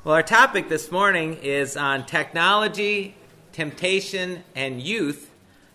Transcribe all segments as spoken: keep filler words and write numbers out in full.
Well, our topic this morning is on technology, temptation, and youth.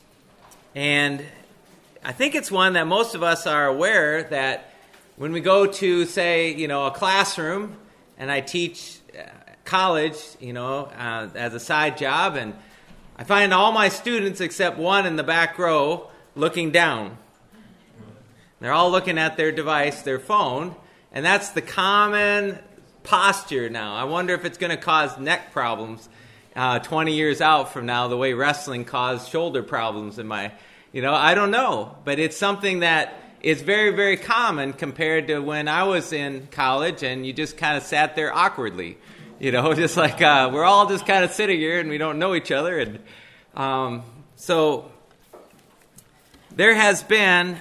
And I think it's one that most of us are aware that when we go to, say, you know, a classroom, and I teach uh, college, you know, uh, as a side job, and I find all my students except one in the back row looking down. They're all looking at their device, their phone, and that's the common posture now. I wonder if it's going to cause neck problems uh, twenty years out from now, the way wrestling caused shoulder problems in my, you know, I don't know. But it's something that is very, very common compared to when I was in college and you just kind of sat there awkwardly, you know, just like uh, we're all just kind of sitting here and we don't know each other. And um, so there has been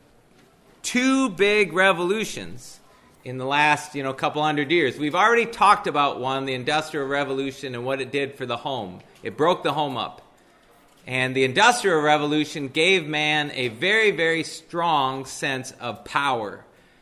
two big revolutions in the last, you know, couple hundred years. We've already talked about one, the Industrial Revolution, and what it did for the home. It broke the home up. And the Industrial Revolution gave man a very, very strong sense of power.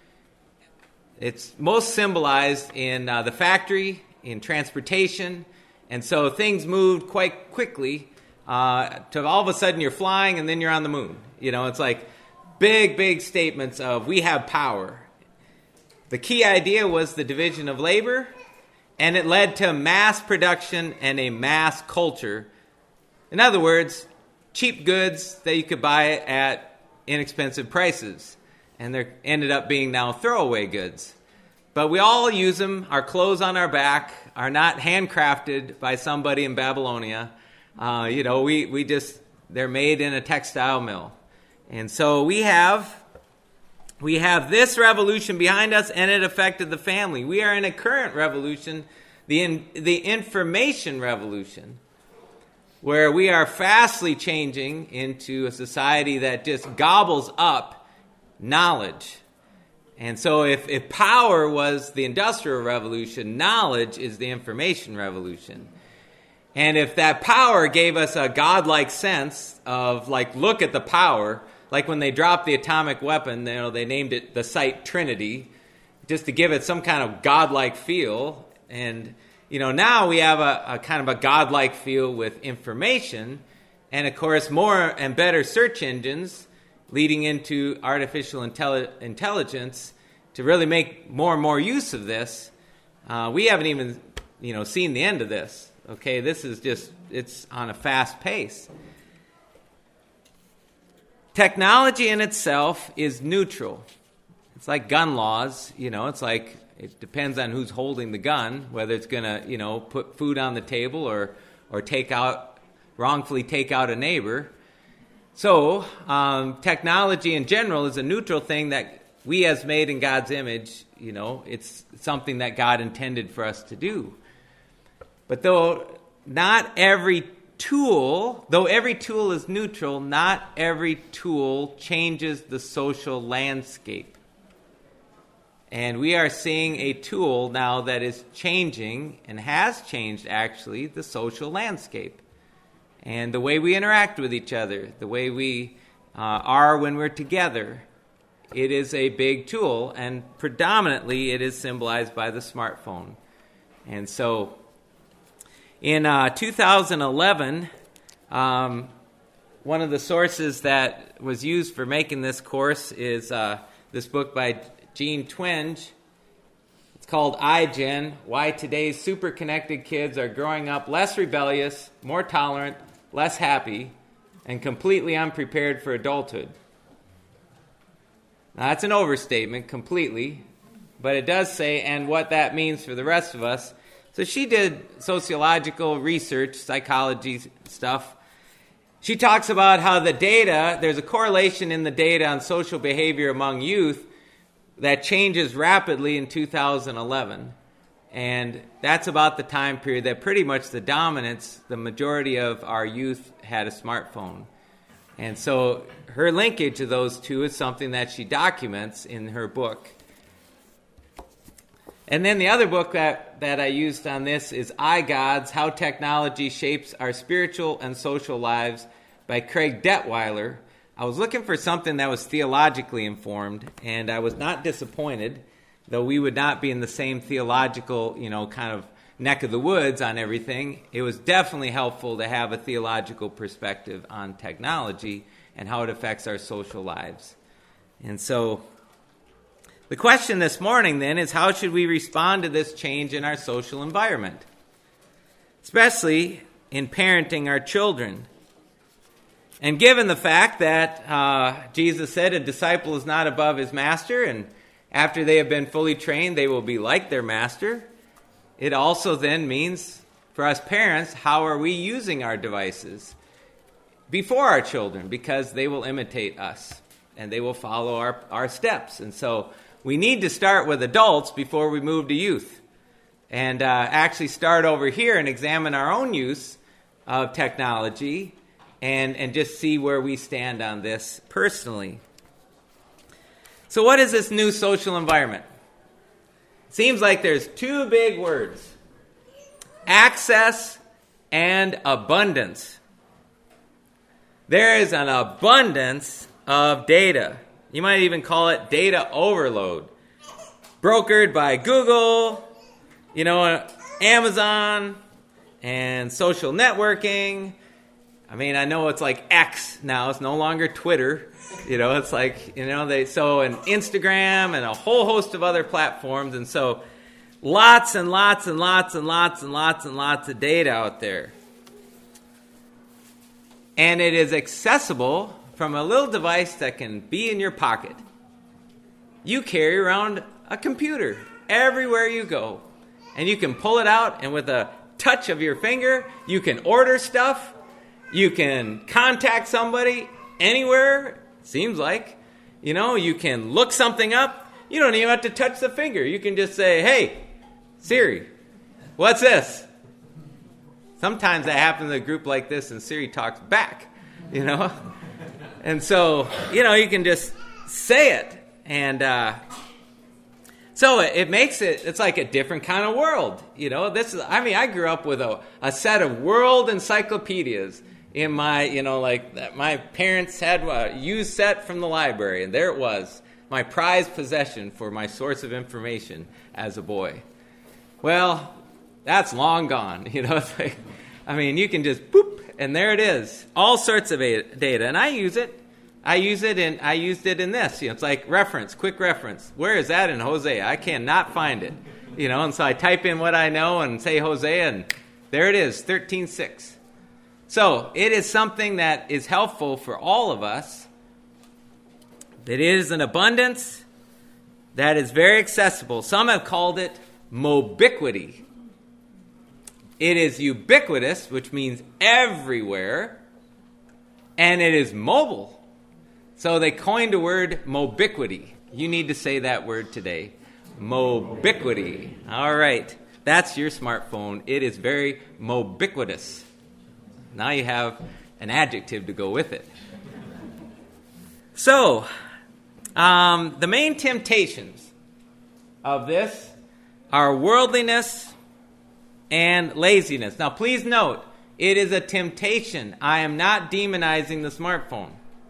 It's most symbolized in uh, the factory, in transportation, and so things moved quite quickly uh, to all of a sudden you're flying and then you're on the moon. You know, it's like big, big statements of we have power. The key idea was the division of labor, and it led to mass production and a mass culture. In other words, cheap goods that you could buy at inexpensive prices, and they ended up being now throwaway goods. But we all use them. Our clothes on our back are not handcrafted by somebody in Babylonia. Uh, you know, we, we just, they're made in a textile mill. And so we have... We have this revolution behind us, and it affected the family. We are in a current revolution, the in, the information revolution, where we are fastly changing into a society that just gobbles up knowledge. And so if, if power was the Industrial Revolution, knowledge is the information revolution. And if that power gave us a godlike sense of, like, look at the power, like when they dropped the atomic weapon, you know, they named it the Site Trinity, just to give it some kind of godlike feel. And, you know, now we have a, a kind of a godlike feel with information, and, of course, more and better search engines leading into artificial intelli- intelligence to really make more and more use of this. Uh, we haven't even, you know, seen the end of this. Okay, this is just, it's on a fast pace. Technology in itself is neutral. It's like gun laws, you know, it's like it depends on who's holding the gun, whether it's going to, you know, put food on the table or or take out, wrongfully take out a neighbor. So um, technology in general is a neutral thing that we as made in God's image, you know, it's something that God intended for us to do. But though not every tool, though every tool is neutral, not every tool changes the social landscape. And we are seeing a tool now that is changing, and has changed actually, the social landscape. And the way we interact with each other, the way we uh, are when we're together, it is a big tool, and predominantly it is symbolized by the smartphone. And so in uh, two thousand eleven, um, one of the sources that was used for making this course is uh, this book by Gene Twenge. It's called iGen, Why Today's Super Connected Kids Are Growing Up Less Rebellious, More Tolerant, Less Happy, and Completely Unprepared for Adulthood. Now, that's an overstatement, completely, but it does say, and what that means for the rest of us. So she did sociological research, psychology stuff. She talks about how the data, there's a correlation in the data on social behavior among youth that changes rapidly in two thousand eleven. And that's about the time period that pretty much the dominance, the majority of our youth had a smartphone. And so her linkage of those two is something that she documents in her book. And then the other book that, that I used on this is iGods, How Technology Shapes Our Spiritual and Social Lives by Craig Detweiler. I was looking for something that was theologically informed, and I was not disappointed, though we would not be in the same theological, you know, kind of neck of the woods on everything, it was definitely helpful to have a theological perspective on technology and how it affects our social lives. And so the question this morning then is, how should we respond to this change in our social environment, especially in parenting our children? And given the fact that uh, Jesus said a disciple is not above his master, and after they have been fully trained, they will be like their master, it also then means for us parents, how are we using our devices before our children? Because they will imitate us and they will follow our, our steps. And so we need to start with adults before we move to youth, and uh, actually start over here and examine our own use of technology and, and just see where we stand on this personally. So what is this new social environment? Seems like there's two big words: access and abundance. There is an abundance of data. You might even call it data overload. Brokered by Google, you know, Amazon, and social networking. I mean, I know it's like X now. It's no longer Twitter. You know, it's like, you know, they, so, and Instagram and a whole host of other platforms. And so lots and lots and lots and lots and lots and lots of data out there. And it is accessible from a little device that can be in your pocket. You carry around a computer everywhere you go. And you can pull it out, and with a touch of your finger, you can order stuff. You can contact somebody anywhere, seems like. You know, you can look something up. You don't even have to touch the finger. You can just say, "Hey, Siri, what's this?" Sometimes that happens in a group like this, and Siri talks back, you know. And so, you know, you can just say it. And uh, so it, it makes it, it's like a different kind of world. You know, this is, I mean, I grew up with a, a set of world encyclopedias in my, you know, like my parents had a used set from the library, and there it was, my prized possession for my source of information as a boy. Well, that's long gone. You know, it's like, I mean, you can just boop, and there it is, all sorts of data, and I use it. I use it, and I used it in this. You know, it's like reference, quick reference. Where is that in Hosea? I cannot find it. You know, and so I type in what I know and say Hosea, and there it is, thirteen six. So it is something that is helpful for all of us. That is an abundance that is very accessible. Some have called it mobiquity. It is ubiquitous, which means everywhere, and it is mobile. So they coined a word, mobiquity. You need to say that word today. Mobiquity. All right. That's your smartphone. It is very mobiquitous. Now you have an adjective to go with it. So, um, the main temptations of this are worldliness and laziness. Now, please note, it is a temptation. I am not demonizing the smartphone.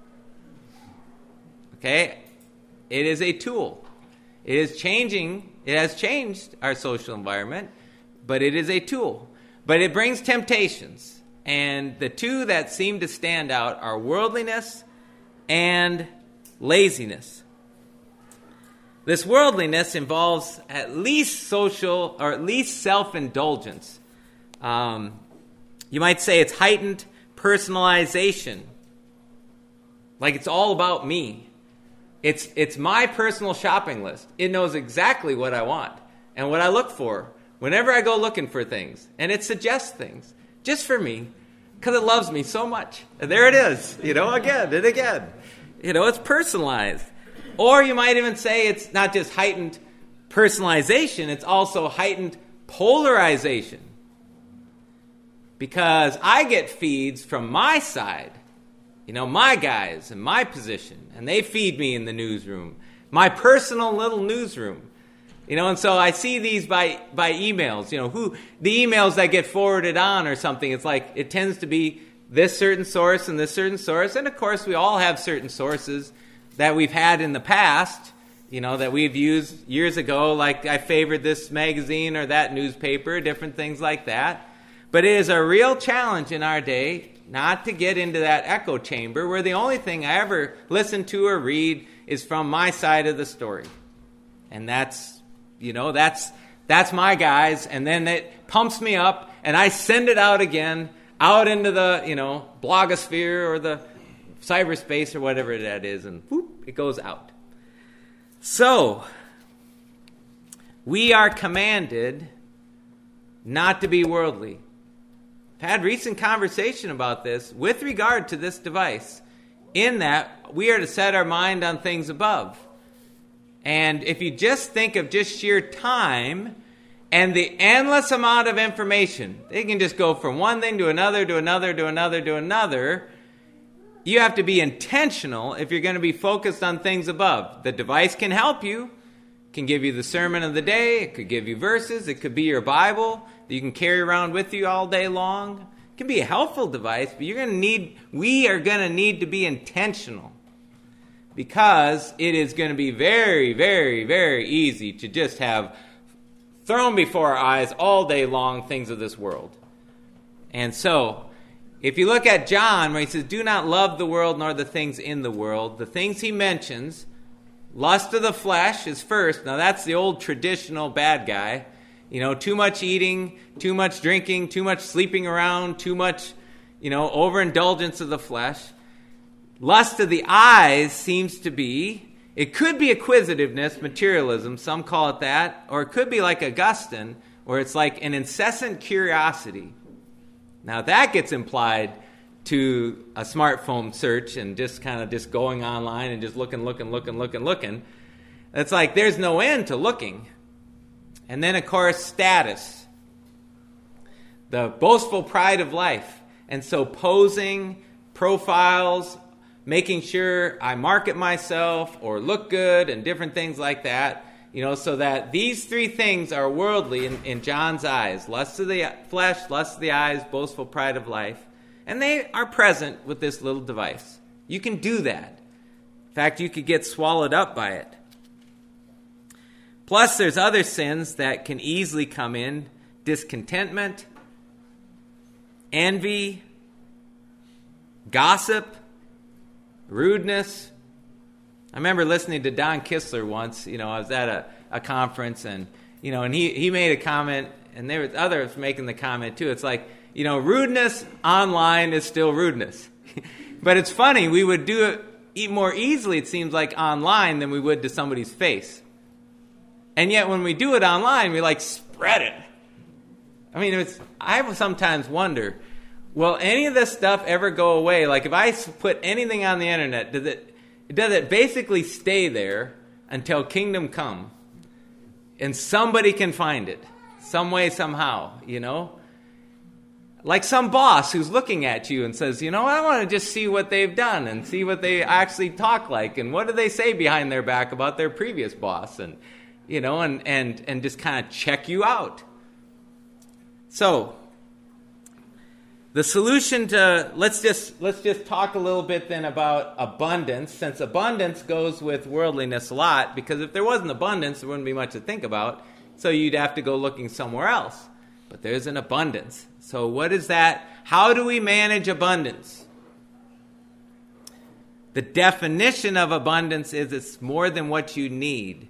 Okay? It is a tool. It is changing. It has changed our social environment, but it is a tool. But it brings temptations. And the two that seem to stand out are worldliness and laziness. This worldliness involves at least social, or at least self-indulgence. Um, you might say it's heightened personalization. Like it's all about me. It's it's my personal shopping list. It knows exactly what I want and what I look for whenever I go looking for things. And it suggests things just for me because it loves me so much. And there it is, you know, again and again. You know, it's personalized. Or you might even say it's not just heightened personalization, it's also heightened polarization. Because I get feeds from my side, you know, my guys in my position, and they feed me in the newsroom, my personal little newsroom. You know, and so I see these by, by emails, you know, who the emails that get forwarded on or something. It's like it tends to be this certain source and this certain source. And of course, we all have certain sources that we've had in the past, you know, that we've used years ago, like I favored this magazine or that newspaper, different things like that. But it is a real challenge in our day not to get into that echo chamber where the only thing I ever listen to or read is from my side of the story. And that's, you know, that's that's my guys. And then it pumps me up and I send it out again, out into the, you know, blogosphere or the cyberspace or whatever that is. And whoop, it goes out. So, we are commanded not to be worldly. I've had recent conversation about this with regard to this device, in that we are to set our mind on things above. And if you just think of just sheer time and the endless amount of information, they can just go from one thing to another, to another, to another, to another. You have to be intentional if you're going to be focused on things above. The device can help you. It can give you the sermon of the day. It could give you verses. It could be your Bible that you can carry around with you all day long. It can be a helpful device, but you're going to need, we are going to need to be intentional, because it is going to be very, very, very easy to just have thrown before our eyes all day long things of this world. And so, if you look at John, where he says, do not love the world nor the things in the world, the things he mentions, lust of the flesh is first. Now that's the old traditional bad guy. You know, too much eating, too much drinking, too much sleeping around, too much, you know, overindulgence of the flesh. Lust of the eyes seems to be, it could be acquisitiveness, materialism, some call it that, or it could be like Augustine, where it's like an incessant curiosity. Now that gets implied to a smartphone search and just kind of just going online and just looking, looking, looking, looking, looking. It's like there's no end to looking. And then, of course, status. The boastful pride of life. And so posing, profiles, making sure I market myself or look good and different things like that. You know, so that these three things are worldly in, in John's eyes. Lust of the flesh, lust of the eyes, boastful pride of life. And they are present with this little device. You can do that. In fact, you could get swallowed up by it. Plus, there's other sins that can easily come in. Discontentment, envy, gossip, rudeness. I remember listening to Don Kistler once. You know, I was at a, a conference, and, you know, and he, he made a comment, and there was others making the comment too. It's like, you know, rudeness online is still rudeness. But it's funny, we would do it more easily, it seems like, online than we would to somebody's face. And yet when we do it online, we like spread it. I mean, it's, I sometimes wonder, will any of this stuff ever go away? Like if I put anything on the internet, does it, does it basically stay there until kingdom come? And somebody can find it, some way, somehow, you know? Like some boss who's looking at you and says, you know, I want to just see what they've done and see what they actually talk like and what do they say behind their back about their previous boss, and, you know, and, and, and just kind of check you out. So, the solution to, let's just let's just talk a little bit then about abundance, since abundance goes with worldliness a lot, because if there wasn't abundance, there wouldn't be much to think about, so you'd have to go looking somewhere else. But there's an abundance. So what is that? How do we manage abundance? The definition of abundance is it's more than what you need.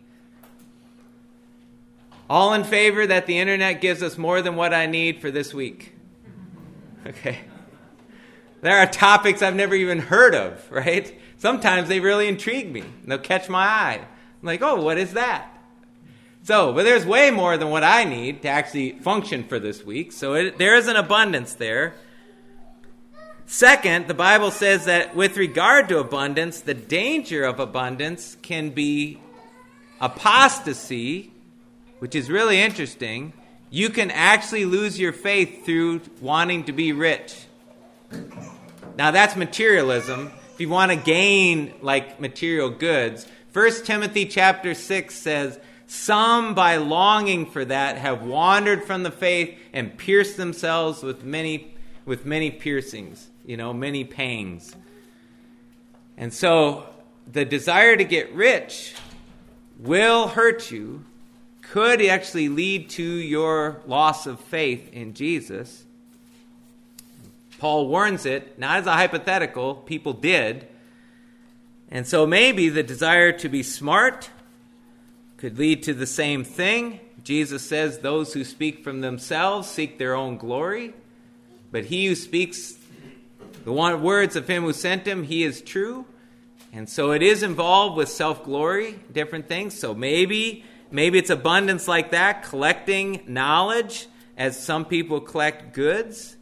All in favor that the internet gives us more than what I need for this week? Okay. There are topics I've never even heard of, right? Sometimes they really intrigue me. They'll catch my eye. I'm like, oh, what is that? So, but there's way more than what I need to actually function for this week. So it, there is an abundance there. Second, the Bible says that with regard to abundance, the danger of abundance can be apostasy, which is really interesting. You can actually lose your faith through wanting to be rich. Now that's materialism. If you want to gain like material goods, First Timothy chapter six says, some by longing for that have wandered from the faith and pierced themselves with many with many piercings, you know, many pangs. And so the desire to get rich will hurt you, could actually lead to your loss of faith in Jesus. Paul warns it, not as a hypothetical, people did. And so maybe the desire to be smart could lead to the same thing. Jesus says those who speak from themselves seek their own glory, but he who speaks the one words of him who sent him, he is true. And so it is involved with self-glory, different things. So maybe, maybe it's abundance like that, collecting knowledge as some people collect goods.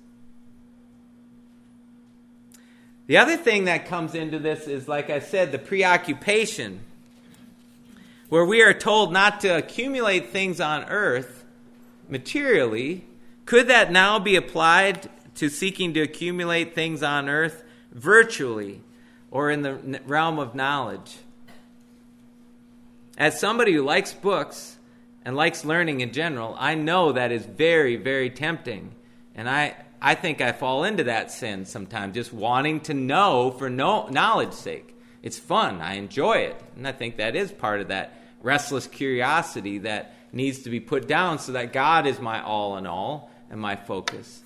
The other thing that comes into this is, like I said, the preoccupation, where we are told not to accumulate things on earth materially. Could that now be applied to seeking to accumulate things on earth virtually or in the realm of knowledge? As somebody who likes books and likes learning in general, I know that is very, very tempting. And I, I think I fall into that sin sometimes, just wanting to know for no knowledge's sake. It's fun. I enjoy it. And I think that is part of that restless curiosity that needs to be put down so that God is my all in all and my focus.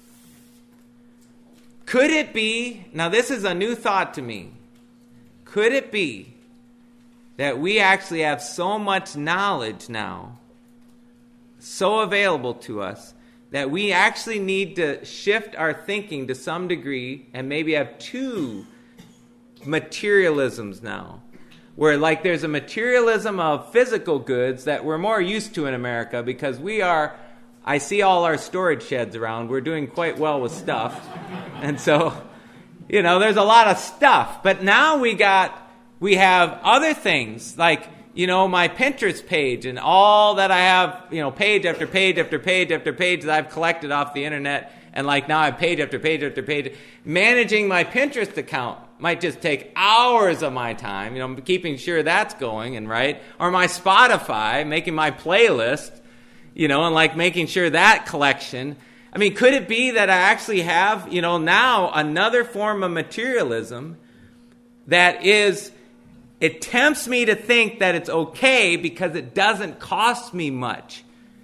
Could it be, now this is a new thought to me, could it be that we actually have so much knowledge now, so available to us, that we actually need to shift our thinking to some degree and maybe have two materialisms now? Where like there's a materialism of physical goods that we're more used to in America because we are, I see all our storage sheds around. We're doing quite well with stuff. And so, you know, there's a lot of stuff. But now we got, we have other things like, you know, my Pinterest page and all that I have, you know, page after page after page after page that I've collected off the internet. And like now I have page after page after page. Managing my Pinterest account might just take hours of my time, you know, keeping sure that's going and right. Or my Spotify, making my playlist, you know, and like making sure that collection. I mean, could it be that I actually have, you know, now another form of materialism that is, it tempts me to think that it's okay because it doesn't cost me much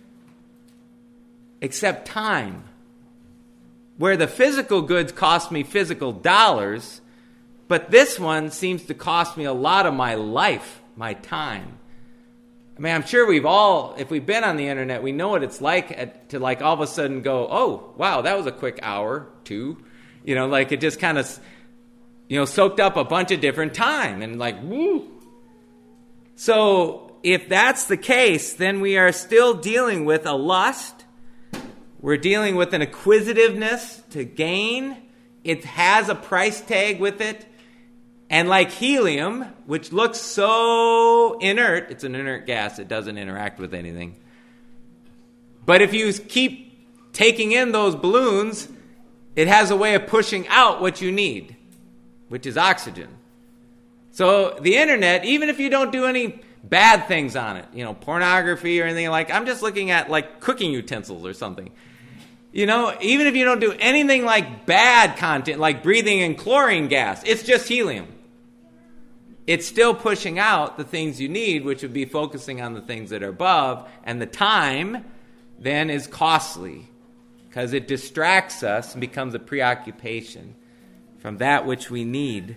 except time. Where the physical goods cost me physical dollars, but this one seems to cost me a lot of my life, my time. I mean, I'm sure we've all, if we've been on the internet, we know what it's like at, to like all of a sudden go, oh, wow, that was a quick hour, two. You know, like it just kind of, you know, soaked up a bunch of different time and like, woo. So if that's the case, then we are still dealing with a lust. We're dealing with an acquisitiveness to gain. It has a price tag with it. And like helium, which looks so inert, it's an inert gas, it doesn't interact with anything. But if you keep taking in those balloons, it has a way of pushing out what you need, which is oxygen. So the internet, even if you don't do any bad things on it, you know, pornography or anything like, I'm just looking at like cooking utensils or something. You know, even if you don't do anything like bad content, like breathing in chlorine gas, it's just helium. It's still pushing out the things you need, which would be focusing on the things that are above. And the time then is costly because it distracts us and becomes a preoccupation from that which we need.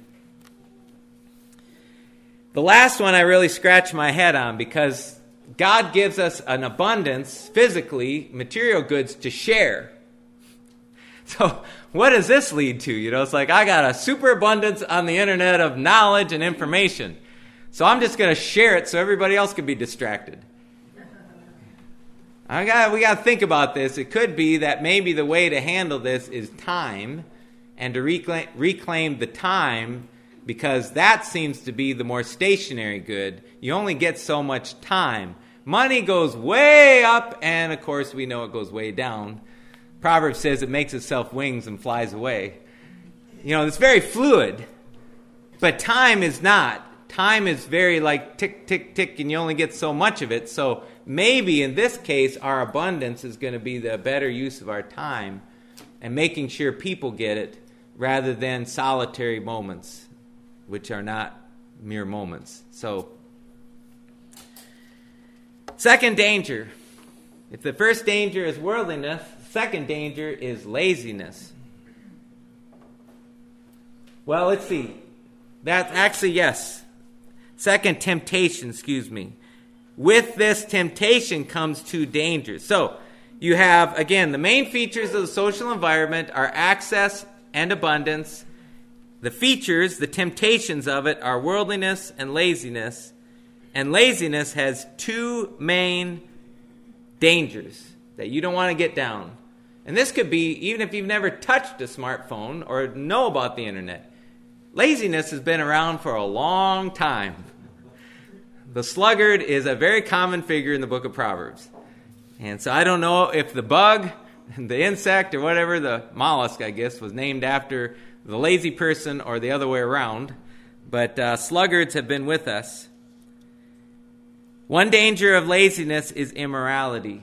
The last one I really scratch my head on because God gives us an abundance, physically, material goods to share. So what does this lead to? You know, it's like I got a superabundance on the internet of knowledge and information. So I'm just going to share it so everybody else can be distracted. I got, we got to think about this. It could be that maybe the way to handle this is time and to reclaim, reclaim the time because that seems to be the more stationary good. You only get so much time. Money goes way up, and of course we know it goes way down. Proverbs says it makes itself wings and flies away. You know, it's very fluid, but time is not. Time is very like tick, tick, tick, and you only get so much of it. So maybe in this case, our abundance is going to be the better use of our time and making sure people get it rather than solitary moments, which are not mere moments. So Second danger. If the first danger is worldliness, the second danger is laziness. Well, let's see. That's actually, yes. Second, temptation, excuse me. With this temptation comes two dangers. So, you have, again, the main features of the social environment are access and abundance. The features, the temptations of it, are worldliness and laziness. And laziness has two main dangers that you don't want to get down. And this could be, even if you've never touched a smartphone or know about the internet, laziness has been around for a long time. The sluggard is a very common figure in the book of Proverbs. And so I don't know if the bug, the insect, or whatever, the mollusk, I guess, was named after the lazy person or the other way around. But uh, sluggards have been with us. One danger of laziness is immorality.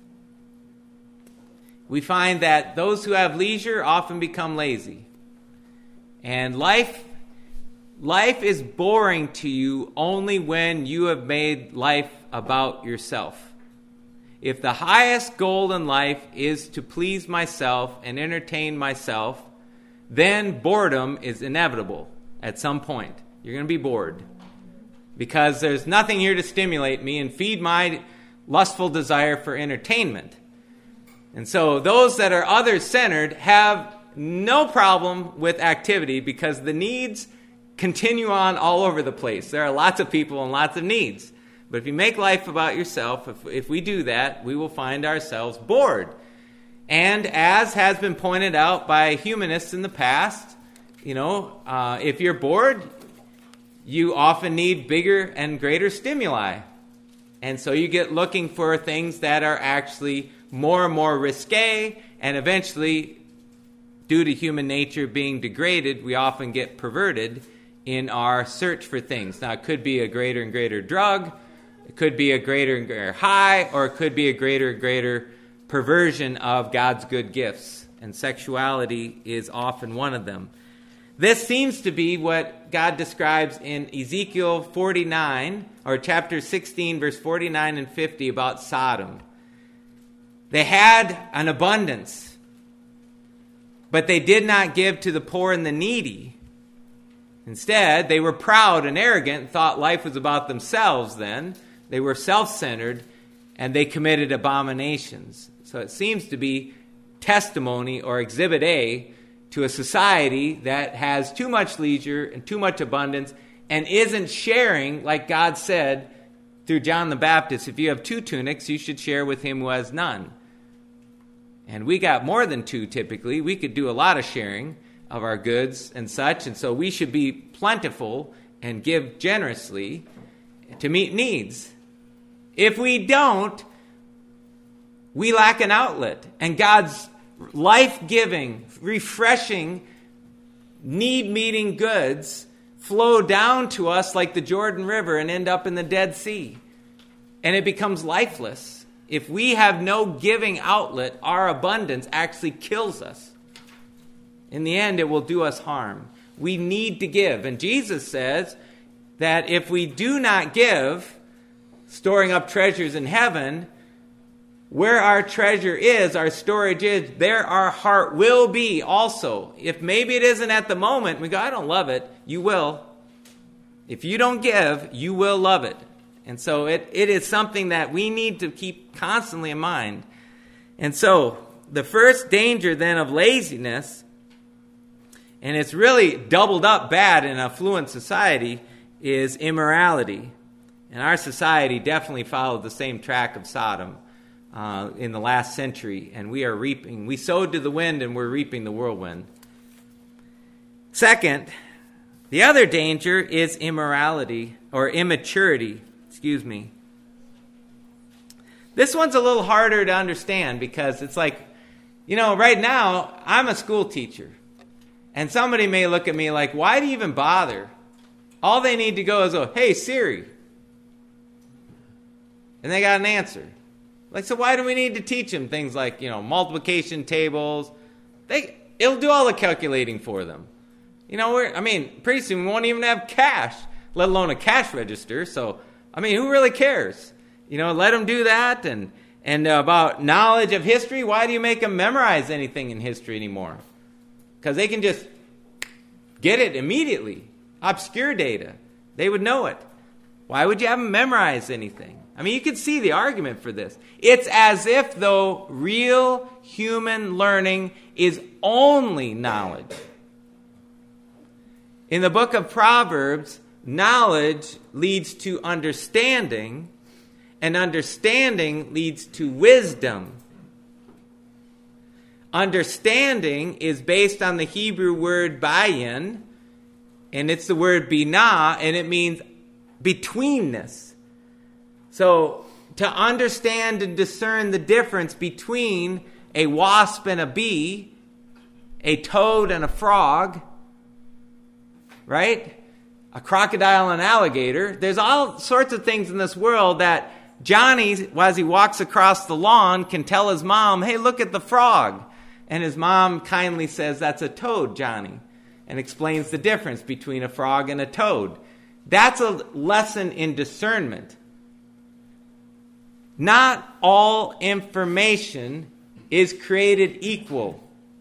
We find that those who have leisure often become lazy. And life, life is boring to you only when you have made life about yourself. If the highest goal in life is to please myself and entertain myself, then boredom is inevitable at some point. You're going to be bored because there's nothing here to stimulate me and feed my lustful desire for entertainment. And so those that are others-centered have no problem with activity because the needs continue on all over the place. There are lots of people and lots of needs. But if you make life about yourself, if, if we do that, we will find ourselves bored. And as has been pointed out by humanists in the past, you know, uh, if you're bored, you often need bigger and greater stimuli. And so you get looking for things that are actually more and more risque, and eventually, due to human nature being degraded, we often get perverted in our search for things. Now, it could be a greater and greater drug, it could be a greater and greater high, or it could be a greater and greater perversion of God's good gifts. And sexuality is often one of them. This seems to be what God describes in Ezekiel forty-nine, or chapter sixteen, verse forty-nine and fifty about Sodom. They had an abundance, but they did not give to the poor and the needy. Instead, they were proud and arrogant and thought life was about themselves then. They were self-centered, and they committed abominations. So it seems to be testimony or exhibit A to a society that has too much leisure and too much abundance and isn't sharing, like God said through John the Baptist, if you have two tunics, you should share with him who has none. And we got more than two typically. We could do a lot of sharing of our goods and such, and so we should be plentiful and give generously to meet needs. If we don't, we lack an outlet. And God's life-giving, refreshing, need-meeting goods flow down to us like the Jordan River and end up in the Dead Sea. And it becomes lifeless. If we have no giving outlet, our abundance actually kills us. In the end, it will do us harm. We need to give. And Jesus says that if we do not give, storing up treasures in heaven, where our treasure is, our storage is, there our heart will be also. If maybe it isn't at the moment, we go, I don't love it. You will. If you don't give, you will love it. And so it, it is something that we need to keep constantly in mind. And so the first danger then of laziness, and it's really doubled up bad in affluent society, is immorality. And our society definitely followed the same track of Sodom uh, in the last century. And we are reaping. We sowed to the wind and we're reaping the whirlwind. Second, the other danger is immorality or immaturity. Excuse me. This one's a little harder to understand because it's like, you know, right now I'm a school teacher. And somebody may look at me like, why do you even bother? All they need to go is, oh, hey, Siri. And they got an answer. Like, so why do we need to teach them things like, you know, multiplication tables? They, it'll do all the calculating for them. You know, we're, I mean, pretty soon we won't even have cash, let alone a cash register. So, I mean, who really cares? You know, let them do that. And, and about knowledge of history, why do you make them memorize anything in history anymore? Because they can just get it immediately. Obscure data. They would know it. Why would you have them memorize anything? I mean, you can see the argument for this. It's as if, though, real human learning is only knowledge. In the book of Proverbs, knowledge leads to understanding, and understanding leads to wisdom. Understanding is based on the Hebrew word bayin, and it's the word binah, and it means betweenness. So, to understand and discern the difference between a wasp and a bee, a toad and a frog, right? A crocodile and an alligator. There's all sorts of things in this world that Johnny, as he walks across the lawn, can tell his mom, hey, look at the frog. And his mom kindly says, that's a toad, Johnny, and explains the difference between a frog and a toad. That's a lesson in discernment. Not all information is created equal.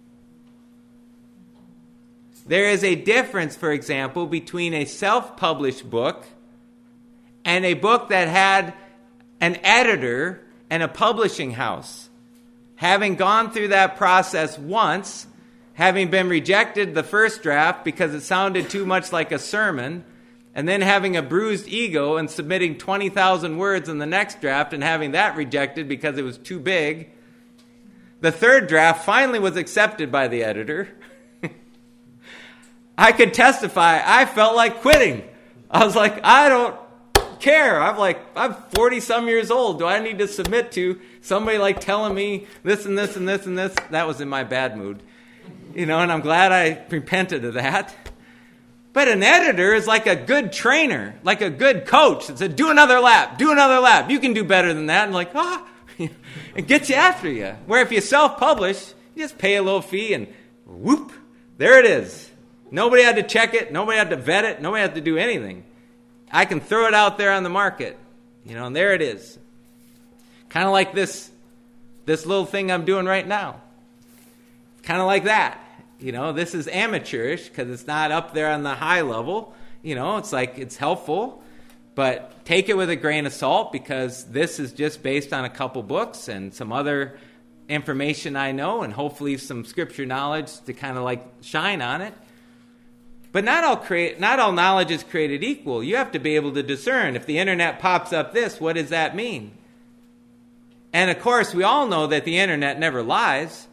There is a difference, for example, between a self-published book and a book that had an editor and a publishing house. Having gone through that process once, having been rejected the first draft because it sounded too much like a sermon, and then having a bruised ego and submitting twenty thousand words in the next draft and having that rejected because it was too big, the third draft finally was accepted by the editor. I could testify, I felt like quitting. I was like, I don't care. I'm like, I'm forty some years old. Do I need to submit to somebody like telling me this and this and this and this? That was in my bad mood. You know, and I'm glad I repented of that. But an editor is like a good trainer, like a good coach that said, do another lap, do another lap. You can do better than that. And like, ah, it gets you after you. Where if you self-publish, you just pay a little fee and whoop, there it is. Nobody had to check it. Nobody had to vet it. Nobody had to do anything. I can throw it out there on the market, you know, and there it is. Kind of like this, this little thing I'm doing right now. Kind of like that. You know, this is amateurish because it's not up there on the high level. You know, it's like it's helpful, but take it with a grain of salt because this is just based on a couple books and some other information I know and hopefully some scripture knowledge to kind of like shine on it. But not all create, not all knowledge is created equal. You have to be able to discern. If the internet pops up this, what does that mean? And of course, we all know that the internet never lies.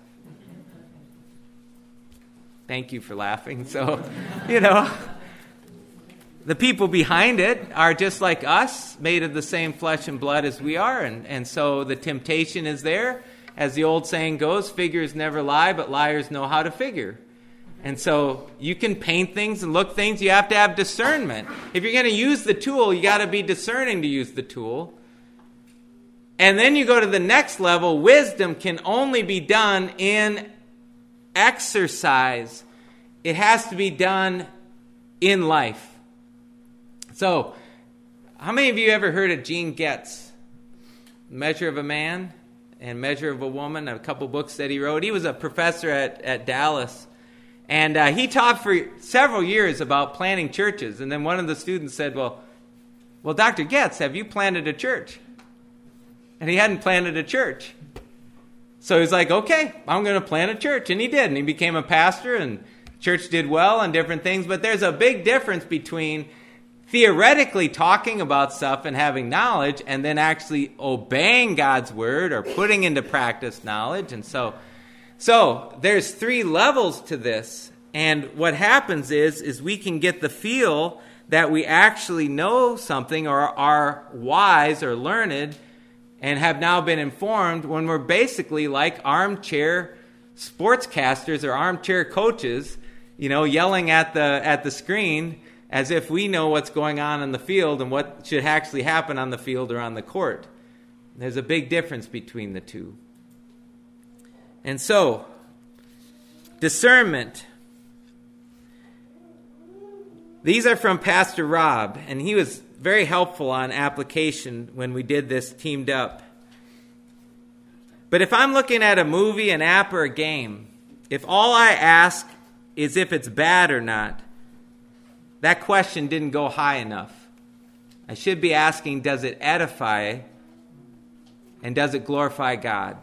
Thank you for laughing. So, you know, the people behind it are just like us, made of the same flesh and blood as we are. And, and so the temptation is there. As the old saying goes, figures never lie, but liars know how to figure. And so you can paint things and look things. You have to have discernment. If you're going to use the tool, you got to be discerning to use the tool. And then you go to the next level. Wisdom can only be done in exercise. It has to be done in life. So, how many of you ever heard of Gene Getz? Measure of a Man and Measure of a Woman, a couple books that he wrote. He was a professor at, at Dallas. And uh, he taught for several years about planting churches. And then one of the students said, well, well, Doctor Getz, have you planted a church? And he hadn't planted a church. So he's like, okay, I'm going to plant a church. And he did. And he became a pastor, and church did well and different things. But there's a big difference between theoretically talking about stuff and having knowledge and then actually obeying God's word or putting into practice knowledge. And so... So there's three levels to this, and what happens is, is we can get the feel that we actually know something or are wise or learned and have now been informed when we're basically like armchair sportscasters or armchair coaches, you know, yelling at the at the screen as if we know what's going on in the field and what should actually happen on the field or on the court. There's a big difference between the two. And so, discernment. These are from Pastor Rob, and he was very helpful on application when we did this teamed up. But if I'm looking at a movie, an app, or a game, if all I ask is if it's bad or not, that question didn't go high enough. I should be asking, does it edify and does it glorify God?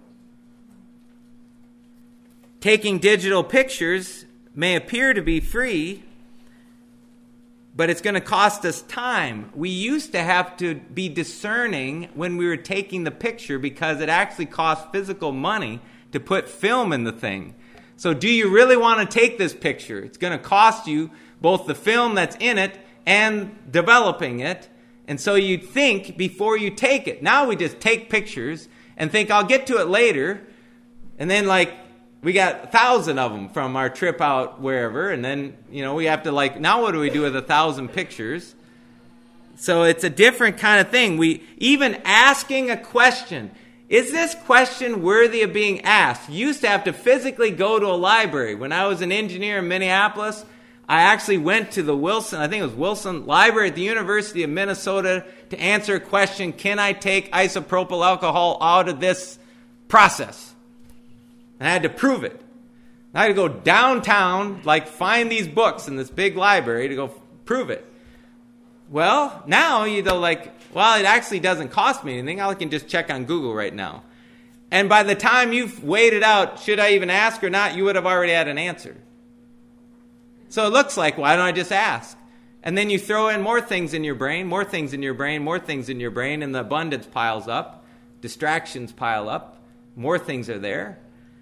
Taking digital pictures may appear to be free, but it's going to cost us time. We used to have to be discerning when we were taking the picture because it actually cost physical money to put film in the thing. So do you really want to take this picture? It's going to cost you both the film that's in it and developing it. And so you think before you take it. Now we just take pictures and think, I'll get to it later. And then like, we got a thousand of them from our trip out wherever. And then, you know, we have to like, now what do we do with a thousand pictures? So it's a different kind of thing. We even asking a question. Is this question worthy of being asked? You used to have to physically go to a library. When I was an engineer in Minneapolis, I actually went to the Wilson, I think it was Wilson Library at the University of Minnesota to answer a question, can I take isopropyl alcohol out of this process? And I had to prove it. I had to go downtown, like find these books in this big library to go f- prove it. Well, now you know, like, well, it actually doesn't cost me anything. I can just check on Google right now. And by the time you've weighed it out, should I even ask or not, you would have already had an answer. So it looks like, why don't I just ask? And then you throw in more things in your brain, more things in your brain, more things in your brain, and the abundance piles up. Distractions pile up. More things are there.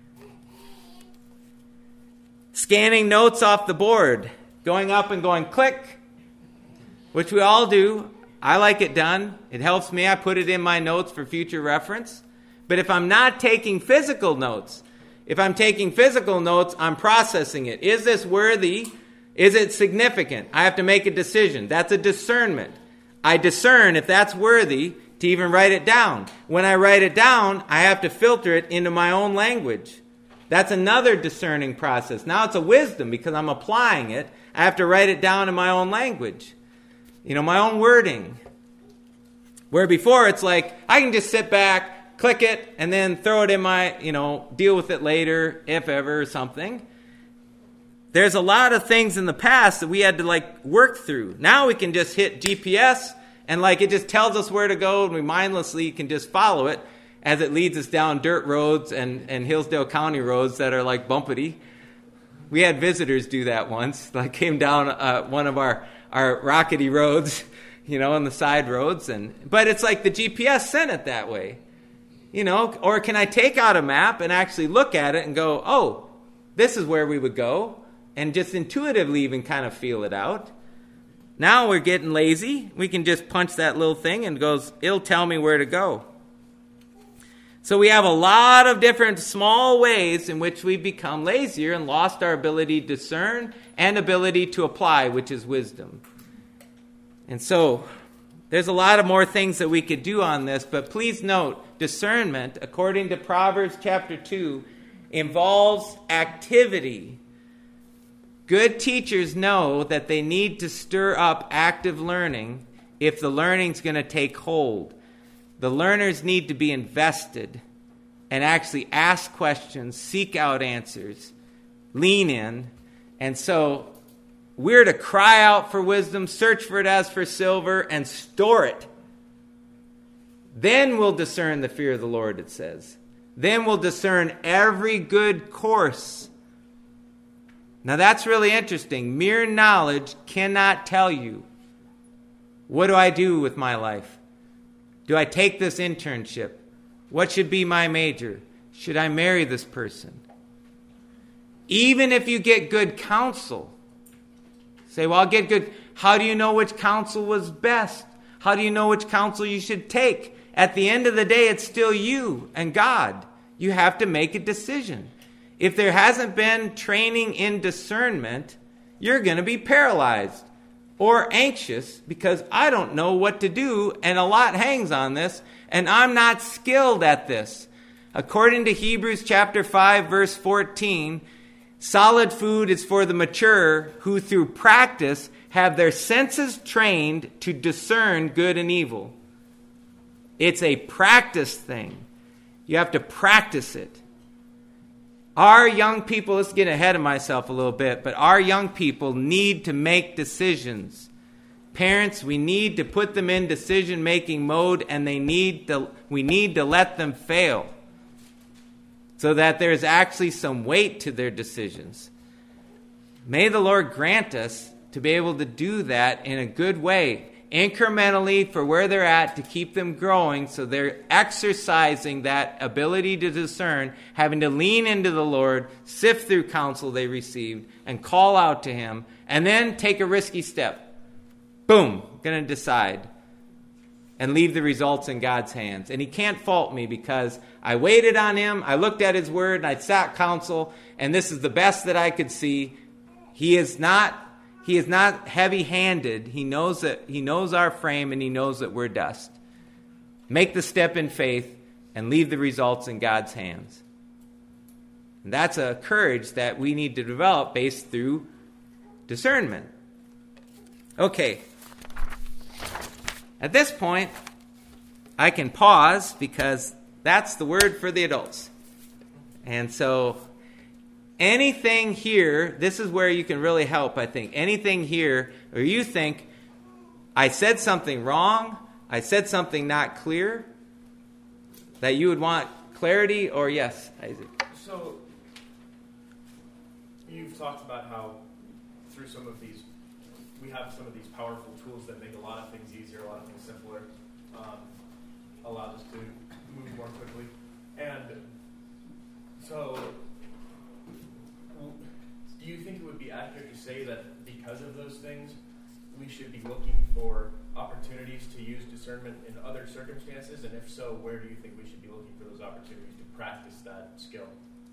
Scanning notes off the board. Going up and going click, which we all do. I like it done. It helps me. I put it in my notes for future reference. But if I'm not taking physical notes, if I'm taking physical notes, I'm processing it. Is this worthy? Is it significant? I have to make a decision. That's a discernment. I discern if that's worthy to even write it down. When I write it down, I have to filter it into my own language. That's another discerning process. Now it's a wisdom because I'm applying it. I have to write it down in my own language. You know, my own wording. Where before it's like, I can just sit back, click it, and then throw it in my, you know, deal with it later, if ever, or something. There's a lot of things in the past that we had to, like, work through. Now we can just hit G P S, and, like, it just tells us where to go, and we mindlessly can just follow it as it leads us down dirt roads and, and Hillsdale County roads that are, like, bumpety. We had visitors do that once. Like, came down uh, one of our, our rockety roads, you know, on the side roads. and But it's like the G P S sent it that way. You know, or can I take out a map and actually look at it and go, oh, this is where we would go, and just intuitively even kind of feel it out. Now we're getting lazy. We can just punch that little thing and it goes, it'll tell me where to go. So we have a lot of different small ways in which we've become lazier and lost our ability to discern and ability to apply, which is wisdom. And so there's a lot of more things that we could do on this, but please note, discernment, according to Proverbs chapter two, involves activity. Good teachers know that they need to stir up active learning if the learning's going to take hold. The learners need to be invested and actually ask questions, seek out answers, lean in. And so we're to cry out for wisdom, search for it as for silver, and store it. Then we'll discern the fear of the Lord, it says. Then we'll discern every good course. Now that's really interesting. Mere knowledge cannot tell you, what do I do with my life? Do I take this internship? What should be my major? Should I marry this person? Even if you get good counsel, say, well, I'll get good. How do you know which counsel was best? How do you know which counsel you should take? At the end of the day, it's still you and God. You have to make a decision. If there hasn't been training in discernment, you're going to be paralyzed or anxious because I don't know what to do, and a lot hangs on this, and I'm not skilled at this. According to Hebrews chapter five, verse fourteen, solid food is for the mature who through practice have their senses trained to discern good and evil. It's a practice thing. You have to practice it. Our young people, let's get ahead of myself a little bit, but our young people need to make decisions. Parents, we need to put them in decision-making mode, and they need to, we need to let them fail so that there's actually some weight to their decisions. May the Lord grant us to be able to do that in a good way, incrementally for where they're at, to keep them growing so they're exercising that ability to discern, having to lean into the Lord, sift through counsel they received, and call out to Him, and then take a risky step. Boom, going to decide and leave the results in God's hands. And He can't fault me because I waited on Him, I looked at His Word, and I sought counsel, and this is the best that I could see. He is not He is not heavy-handed. He knows that He knows our frame, and He knows that we're dust. Make the step in faith and leave the results in God's hands. And that's a courage that we need to develop based through discernment. Okay. At this point, I can pause because that's the word for the adults. And so anything here, this is where you can really help, I think. Anything here, or you think, I said something wrong, I said something not clear, that you would want clarity, or yes, Isaac? So, you've talked about how through some of these, we have some of these powerful tools that make a lot of things easier, a lot of things simpler, um, allows us to move more quickly. And so, do you think it would be accurate to say that because of those things, we should be looking for opportunities to use discernment in other circumstances? And if so, where do you think we should be looking for those opportunities to practice that skill?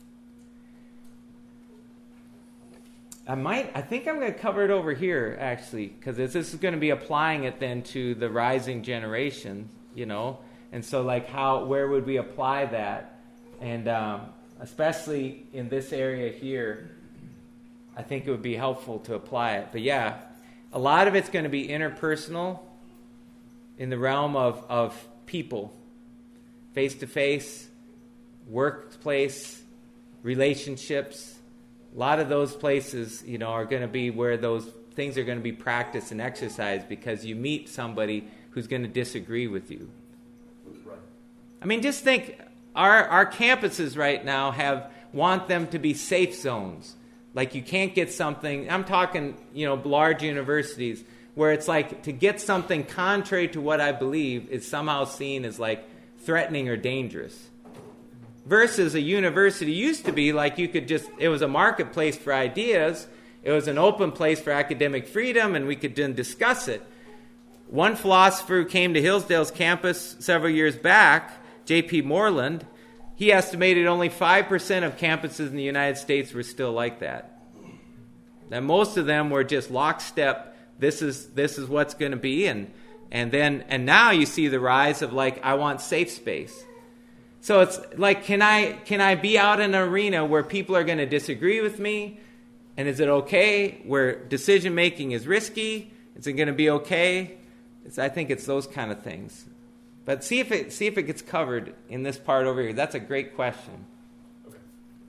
I might, I think I'm going to cover it over here, actually, because this is going to be applying it then to the rising generation, you know. And so, like, how, where would we apply that? And um, especially in this area here, I think it would be helpful to apply it. But yeah, a lot of it's going to be interpersonal in the realm of, of people, face-to-face, workplace, relationships. A lot of those places, you know, are going to be where those things are going to be practiced and exercised because you meet somebody who's going to disagree with you. Right. I mean, just think, our our campuses right now have want them to be safe zones. Like you can't get something, I'm talking, you know, large universities, where it's like to get something contrary to what I believe is somehow seen as like threatening or dangerous. Versus a university used to be like you could just, it was a marketplace for ideas, it was an open place for academic freedom, and we could then discuss it. One philosopher who came to Hillsdale's campus several years back, J P Moreland, he estimated only five percent of campuses in the United States were still like that. That most of them were just lockstep, this is this is what's going to be, and and then and now you see the rise of like, I want safe space. So it's like, can I can I be out in an arena where people are going to disagree with me? And is it okay? Where decision making is risky? Is it going to be okay? It's, I think it's those kind of things. But see if it see if it gets covered in this part over here. That's a great question. Okay.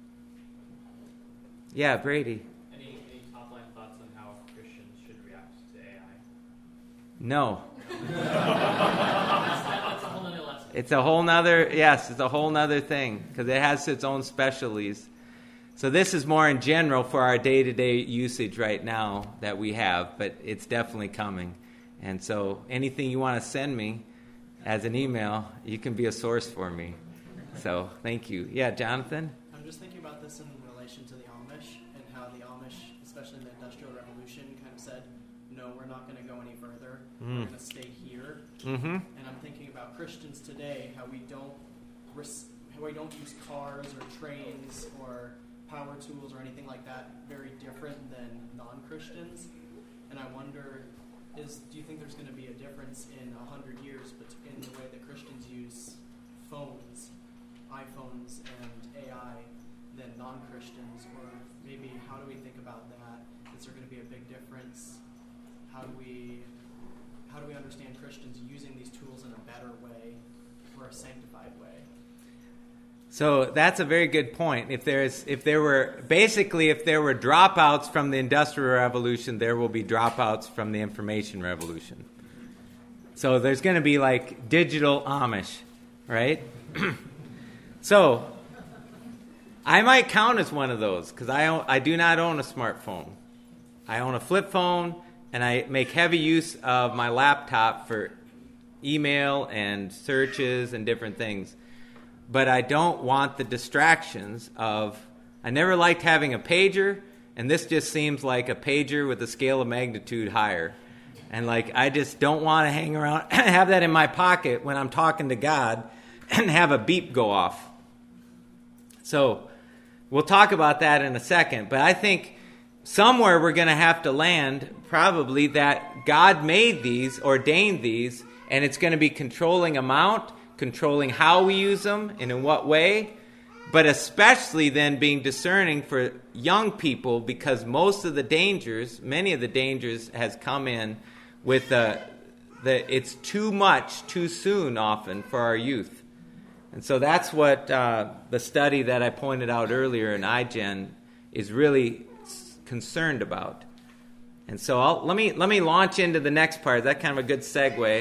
Yeah, Brady. Any any top line thoughts on how Christians should react to A I? No. That's a whole nother lesson. It's a whole nother, yes, it's a whole nother thing because it has its own specialties. So this is more in general for our day-to-day usage right now that we have, but it's definitely coming. And so anything you want to send me as an email, you can be a source for me. So thank you. Yeah, Jonathan? I'm just thinking about this in relation to the Amish and how the Amish, especially in the Industrial Revolution, kind of said, no, we're not going to go any further. Mm. We're going to stay here. Mm-hmm. And I'm thinking about Christians today, how we don't res- how we don't use cars or trains or power tools or anything like that very different than non-Christians. And I wonder, is do you think there's going to be a difference in a hundred years in the way that Christians use phones, iPhones, and A I than non-Christians? Or maybe how do we think about that? Is there going to be a big difference how do we how do we understand Christians using these tools in a better way or a sanctified way? So that's a very good point. If there's, if there were, basically, if there were dropouts from the Industrial Revolution, there will be dropouts from the Information Revolution. So there's going to be like digital Amish, right? So I might count as one of those because I own, I do not own a smartphone. I own a flip phone, and I make heavy use of my laptop for email and searches and different things. But I don't want the distractions of, I never liked having a pager, and this just seems like a pager with a scale of magnitude higher. And like, I just don't want to hang around, have that in my pocket when I'm talking to God and have a beep go off. So we'll talk about that in a second. But I think somewhere we're going to have to land probably that God made these, ordained these, and it's going to be controlling amount, controlling how we use them and in what way, but especially then being discerning for young people, because most of the dangers, many of the dangers has come in with the, the it's too much too soon often for our youth. And so that's what uh, the study that I pointed out earlier in iGen is really concerned about. And so I'll, let me let me launch into the next part. That's kind of a good segue.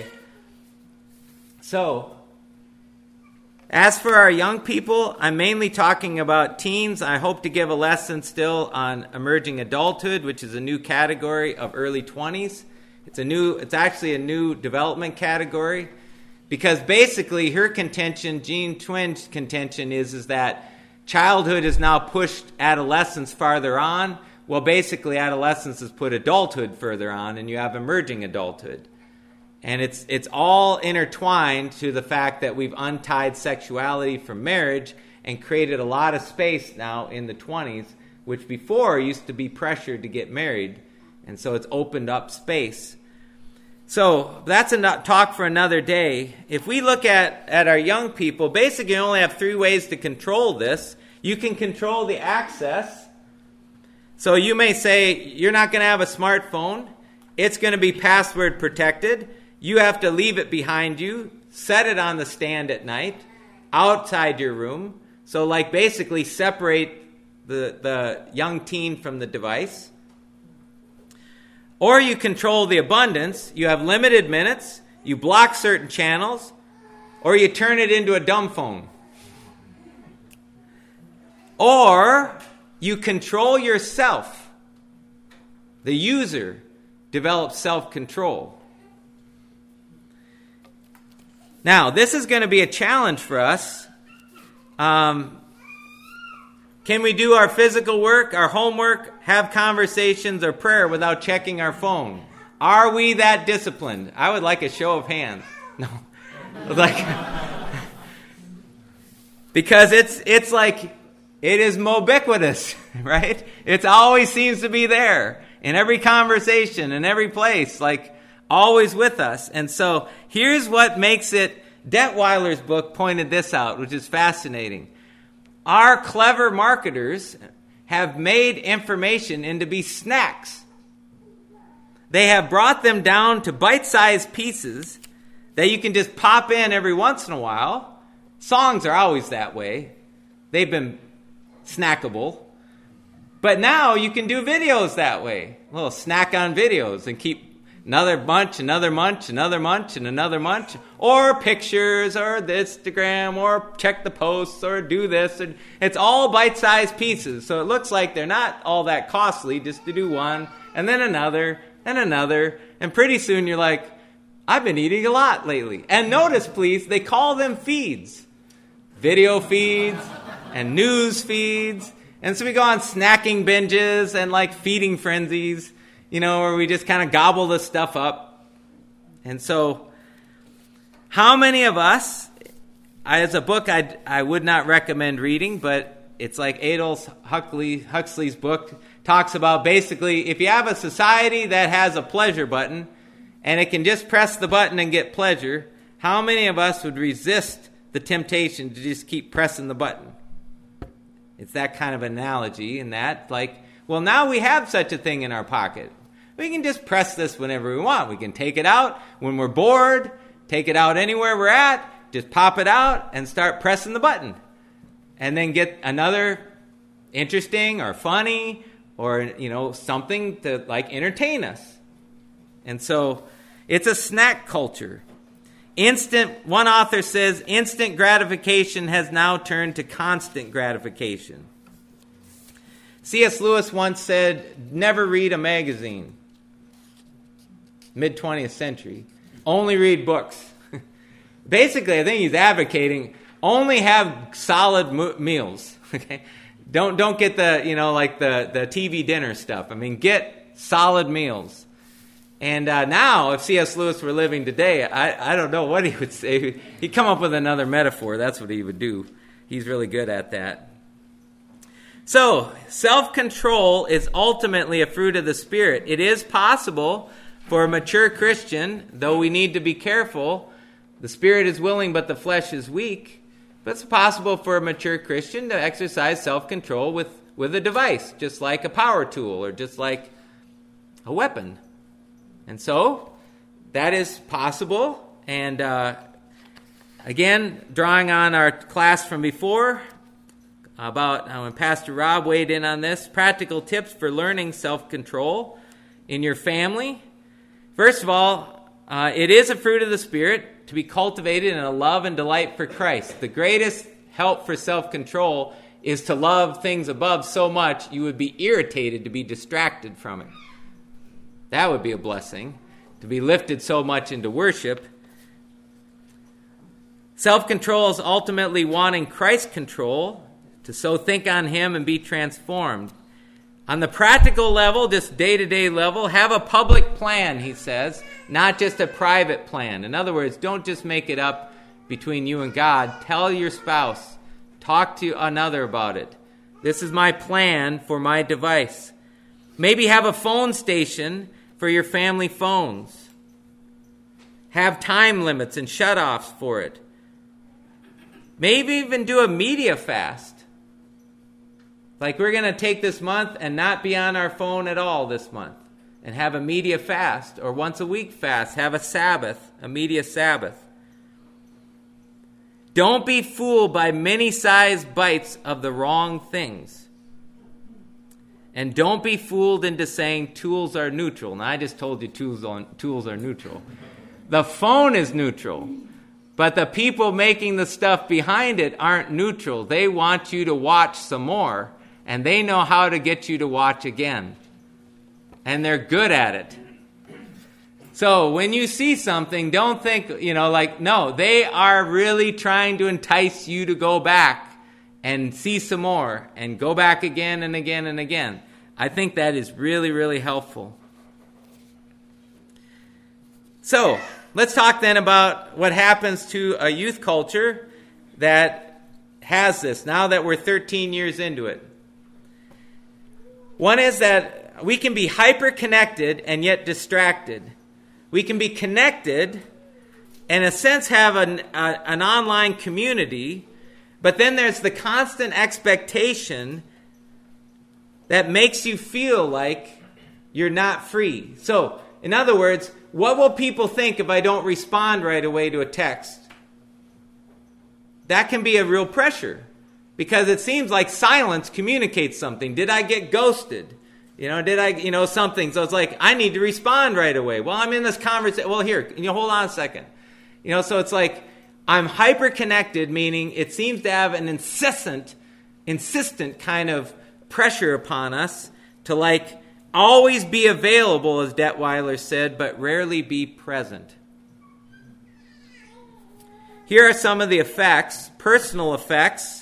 So, as for our young people, I'm mainly talking about teens. I hope to give a lesson still on emerging adulthood, which is a new category of early twenties. It's a new, it's actually a new development category, because basically her contention, Jean Twin's contention, is, is that childhood has now pushed adolescence farther on. Well, basically adolescence has put adulthood further on, and you have emerging adulthood. And it's it's all intertwined to the fact that we've untied sexuality from marriage and created a lot of space now in the twenties, which before used to be pressured to get married. And so it's opened up space. So that's a talk for another day. If we look at, at our young people, basically you only have three ways to control this. You can control the access. So you may say, you're not going to have a smartphone. It's going to be password protected. You have to leave it behind you, set it on the stand at night, outside your room. So like basically separate the, the young teen from the device. Or you control the abundance. You have limited minutes. You block certain channels. Or you turn it into a dumb phone. Or you control yourself. The user develops self-control. Now, this is going to be a challenge for us. Um, can we do our physical work, our homework, have conversations or prayer without checking our phone? Are we that disciplined? I would like a show of hands. No. Like, because it's it's like, it is ubiquitous, right? It always seems to be there in every conversation, in every place, like always with us. And so here's what makes it, Detweiler's book pointed this out, which is fascinating. Our clever marketers have made information into be snacks. They have brought them down to bite-sized pieces that you can just pop in every once in a while. Songs are always that way. They've been snackable. But now you can do videos that way. A little snack on videos and keep another munch, another munch, another munch, and another munch. Or pictures, or the Instagram, or check the posts, or do this. And it's all bite-sized pieces. So it looks like they're not all that costly just to do one, and then another, and another. And pretty soon you're like, I've been eating a lot lately. And notice, please, they call them feeds. Video feeds and news feeds. And so we go on snacking binges and like feeding frenzies, you know, where we just kind of gobble this stuff up. And so how many of us, as a book I I would not recommend reading, but it's like Aldous Huxley, Huxley's book talks about basically if you have a society that has a pleasure button and it can just press the button and get pleasure, how many of us would resist the temptation to just keep pressing the button? It's that kind of analogy in that, like, well, now we have such a thing in our pocket. We can just press this whenever we want. We can take it out when we're bored, take it out anywhere we're at, just pop it out and start pressing the button. And then get another interesting or funny or, you know, something to, like, entertain us. And so it's a snack culture. Instant, one author says, instant gratification has now turned to constant gratification. C S Lewis once said, never read a magazine. mid-twentieth century. Only read books. Basically, I think he's advocating only have solid mo- meals. Okay, don't don't get the you know like the the T V dinner stuff. I mean, get solid meals. And uh, now, if C S Lewis were living today, I, I don't know what he would say. He'd come up with another metaphor. That's what he would do. He's really good at that. So, self-control is ultimately a fruit of the Spirit. It is possible for a mature Christian, though we need to be careful. The Spirit is willing, but the flesh is weak. But it's possible for a mature Christian to exercise self-control with, with a device, just like a power tool or just like a weapon. And so, that is possible. And uh, again, drawing on our class from before, about uh, when Pastor Rob weighed in on this, practical tips for learning self-control in your family. First of all, uh, it is a fruit of the Spirit to be cultivated in a love and delight for Christ. The greatest help for self-control is to love things above so much you would be irritated to be distracted from it. That would be a blessing, to be lifted so much into worship. Self-control is ultimately wanting Christ's control, to so think on Him and be transformed. On the practical level, just day-to-day level, have a public plan, he says, not just a private plan. In other words, don't just make it up between you and God. Tell your spouse. Talk to another about it. This is my plan for my device. Maybe have a phone station for your family phones. Have time limits and shut-offs for it. Maybe even do a media fast. Like we're going to take this month and not be on our phone at all this month. And have a media fast, or once a week fast. Have a Sabbath, a media Sabbath. Don't be fooled by many-sized bites of the wrong things. And don't be fooled into saying tools are neutral. Now, I just told you tools, on, tools are neutral. The phone is neutral. But the people making the stuff behind it aren't neutral. They want you to watch some more. And they know how to get you to watch again. And they're good at it. So when you see something, don't think, you know, like, no, they are really trying to entice you to go back and see some more and go back again and again and again. I think that is really, really helpful. So let's talk then about what happens to a youth culture that has this, now that we're thirteen years into it. One is that we can be hyper-connected and yet distracted. We can be connected and, in a sense, have an, uh, an online community, but then there's the constant expectation that makes you feel like you're not free. So, in other words, what will people think if I don't respond right away to a text? That can be a real pressure. Because it seems like silence communicates something. Did I get ghosted? You know, did I, you know, something. So it's like, I need to respond right away. Well, I'm in this conversation. Well, here, you know, hold on a second. You know, so it's like, I'm hyper-connected, meaning it seems to have an incessant, insistent kind of pressure upon us to, like, always be available, as Detweiler said, but rarely be present. Here are some of the effects, personal effects.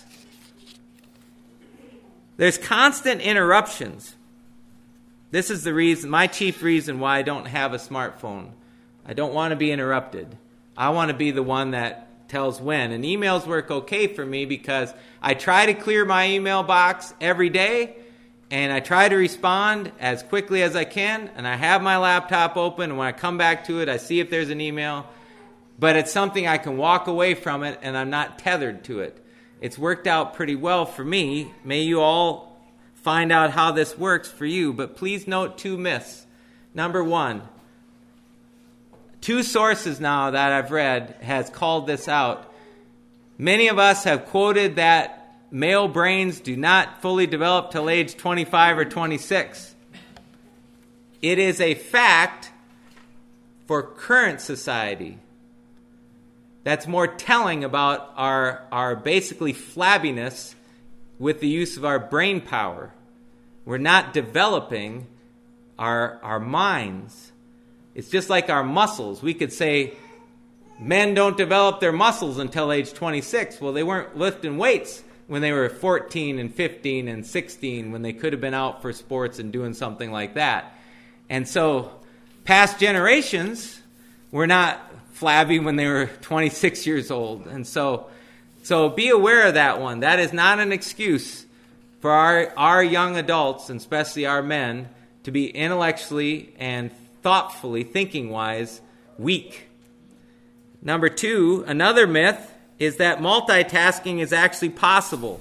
There's constant interruptions. This is the reason, my chief reason why I don't have a smartphone. I don't want to be interrupted. I want to be the one that tells when. And emails work okay for me because I try to clear my email box every day, and I try to respond as quickly as I can, and I have my laptop open, and when I come back to it, I see if there's an email. But it's something I can walk away from it, and I'm not tethered to it. It's worked out pretty well for me. May you all find out how this works for you. But please note two myths. Number one, two sources now that I've read has called this out. Many of us have quoted that male brains do not fully develop till age twenty-five or twenty-six. It is a fact for current society that's more telling about our, our basically flabbiness with the use of our brain power. We're not developing our, our minds. It's just like our muscles. We could say men don't develop their muscles until age twenty-six. Well, they weren't lifting weights when they were fourteen and fifteen and sixteen, when they could have been out for sports and doing something like that. And so past generations were not flabby when they were twenty-six years old. And so so be aware of that one. That is not an excuse for our, our young adults, and especially our men, to be intellectually and thoughtfully, thinking-wise, weak. Number two, another myth is that multitasking is actually possible.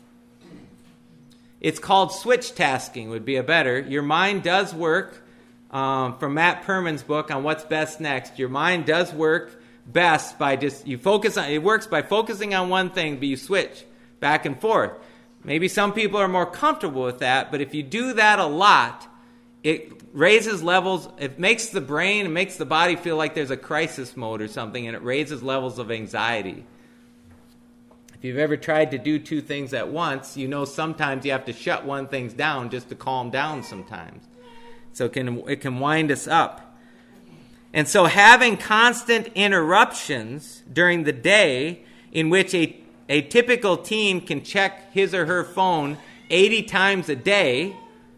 It's called switch tasking would be a better. Your mind does work. Um, from Matt Perman's book on What's Best Next, your mind does work best by just, you focus on, it works by focusing on one thing, but you switch back and forth. Maybe some people are more comfortable with that, but if you do that a lot, it raises levels, it makes the brain, it makes the body feel like there's a crisis mode or something, and it raises levels of anxiety. If you've ever tried to do two things at once, you know sometimes you have to shut one thing down just to calm down sometimes. So it can, it can wind us up. And so having constant interruptions during the day in which a, a typical teen can check his or her phone eighty times a day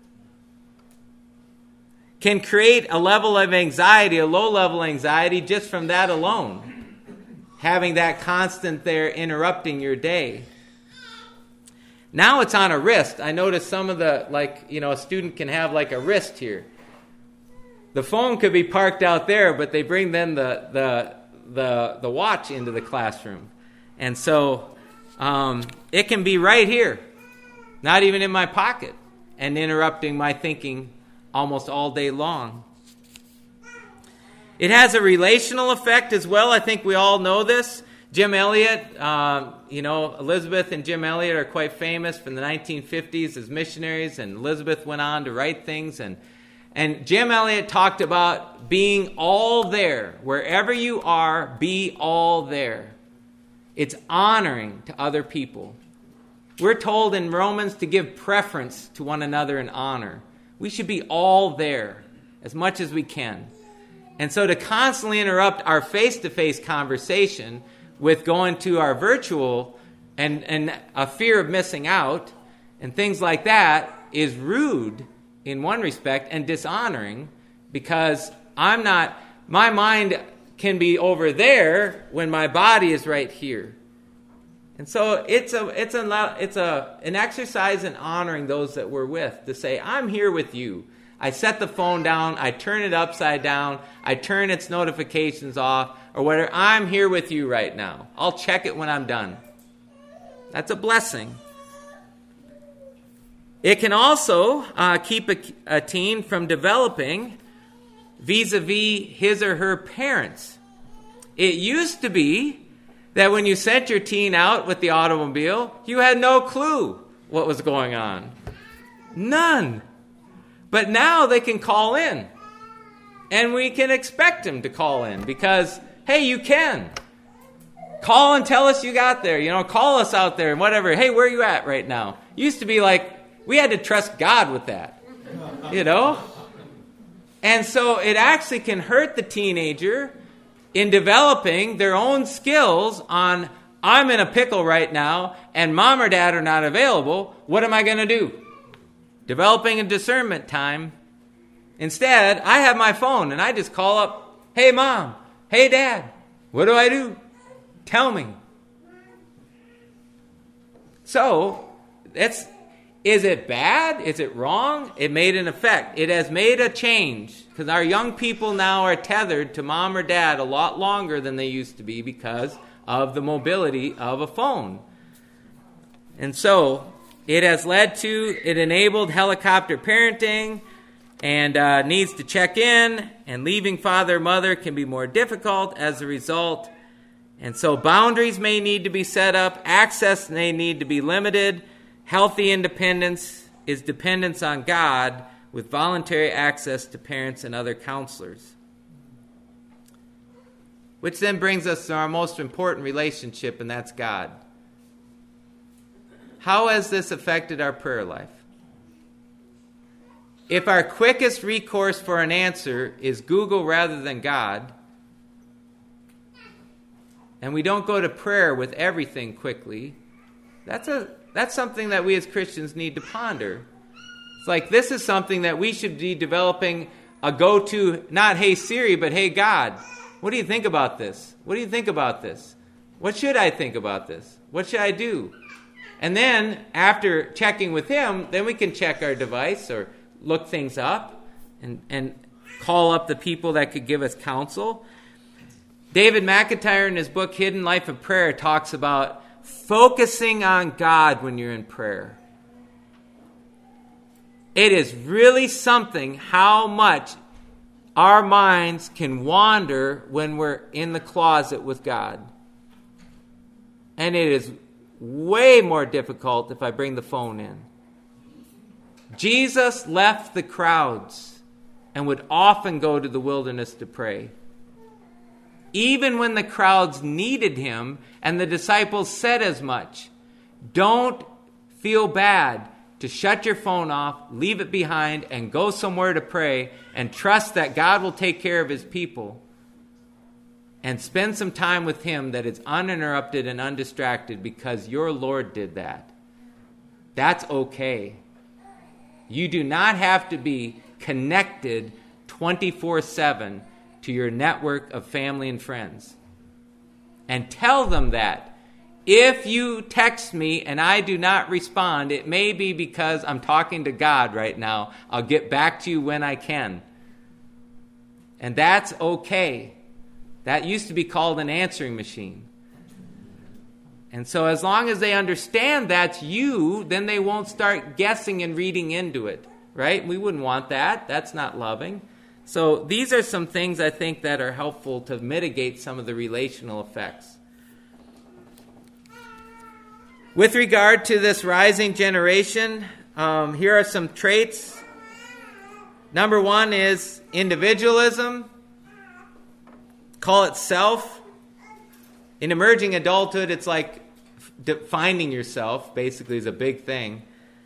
can create a level of anxiety, a low-level anxiety, just from that alone. Having that constant there interrupting your day. Now it's on a wrist. I noticed some of the, like, you know, a student can have like a wrist here. The phone could be parked out there, but they bring then the the the, the watch into the classroom. And so um, it can be right here, not even in my pocket, and interrupting my thinking almost all day long. It has a relational effect as well. I think we all know this. Jim Elliot, um, you know, Elizabeth and Jim Elliot are quite famous from the nineteen fifties as missionaries, and Elizabeth went on to write things. And, and Jim Elliot talked about being all there. Wherever you are, be all there. It's honoring to other people. We're told in Romans to give preference to one another in honor. We should be all there as much as we can. And so to constantly interrupt our face-to-face conversation with going to our virtual and, and a fear of missing out and things like that is rude in one respect and dishonoring, because I'm not, my mind can be over there when my body is right here. And so it's a it's a it's a an exercise in honoring those that we're with, to say, I'm here with you. I set the phone down, I turn it upside down, I turn its notifications off, or whatever. I'm here with you right now. I'll check it when I'm done. That's a blessing. It can also uh, keep a, a teen from developing vis-a-vis his or her parents. It used to be that when you sent your teen out with the automobile, you had no clue what was going on. None. But now they can call in. And we can expect them to call in because, hey, you can. Call and tell us you got there. You know, call us out there and whatever. Hey, where are you at right now? Used to be like, we had to trust God with that. You know? And so it actually can hurt the teenager in developing their own skills on, I'm in a pickle right now and mom or dad are not available. What am I going to do? Developing a discernment time. Instead, I have my phone and I just call up, hey mom, hey dad, what do I do? Tell me. So, that's, is it bad? Is it wrong? It made an effect. It has made a change because our young people now are tethered to mom or dad a lot longer than they used to be because of the mobility of a phone. And so, it has led to, it enabled helicopter parenting, and uh, needs to check in, and leaving father or mother can be more difficult as a result. And so boundaries may need to be set up, access may need to be limited. Healthy independence is dependence on God with voluntary access to parents and other counselors. Which then brings us to our most important relationship, and that's God. How has this affected our prayer life? If our quickest recourse for an answer is Google rather than God, and we don't go to prayer with everything quickly, that's a that's something that we as Christians need to ponder. It's like this is something that we should be developing a go-to, not hey Siri, but hey God, what do you think about this? What do you think about this? What should I think about this? What should I do? And then after checking with him, then we can check our device or look things up and, and call up the people that could give us counsel. David McIntyre in his book Hidden Life of Prayer talks about focusing on God when you're in prayer. It is really something how much our minds can wander when we're in the closet with God. And it is way more difficult if I bring the phone in. Jesus left the crowds and would often go to the wilderness to pray. Even when the crowds needed him, and the disciples said as much. Don't feel bad to shut your phone off, leave it behind, and go somewhere to pray, and trust that God will take care of his people. And spend some time with him that is uninterrupted and undistracted because your Lord did that. That's okay. You do not have to be connected twenty-four seven to your network of family and friends. And tell them that. If you text me and I do not respond, it may be because I'm talking to God right now. I'll get back to you when I can. And that's okay. That used to be called an answering machine. And so as long as they understand that's you, then they won't start guessing and reading into it, right? We wouldn't want that. That's not loving. So these are some things I think that are helpful to mitigate some of the relational effects. With regard to this rising generation, um, here are some traits. Number one is individualism. Call it self. In emerging adulthood, it's like finding yourself, basically, is a big thing.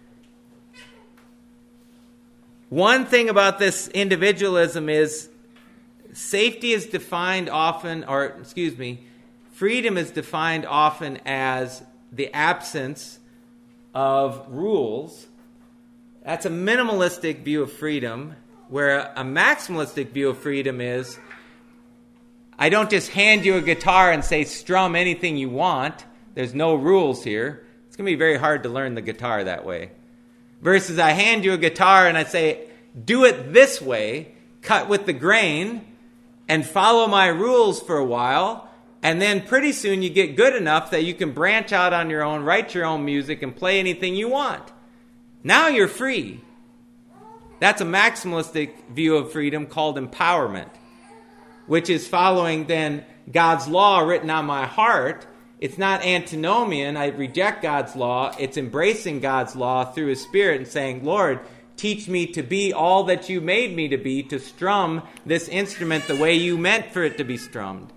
One thing about this individualism is safety is defined often, or excuse me, freedom is defined often as the absence of rules. That's a minimalistic view of freedom, where a maximalistic view of freedom is, I don't just hand you a guitar and say, strum anything you want. There's no rules here. It's going to be very hard to learn the guitar that way. Versus I hand you a guitar and I say, do it this way, cut with the grain, and follow my rules for a while. And then pretty soon you get good enough that you can branch out on your own, write your own music, and play anything you want. Now you're free. That's a maximalistic view of freedom called empowerment, which is following then God's law written on my heart. It's not antinomian. I reject God's law. It's embracing God's law through his Spirit and saying, Lord, teach me to be all that you made me to be, to strum this instrument the way you meant for it to be strummed.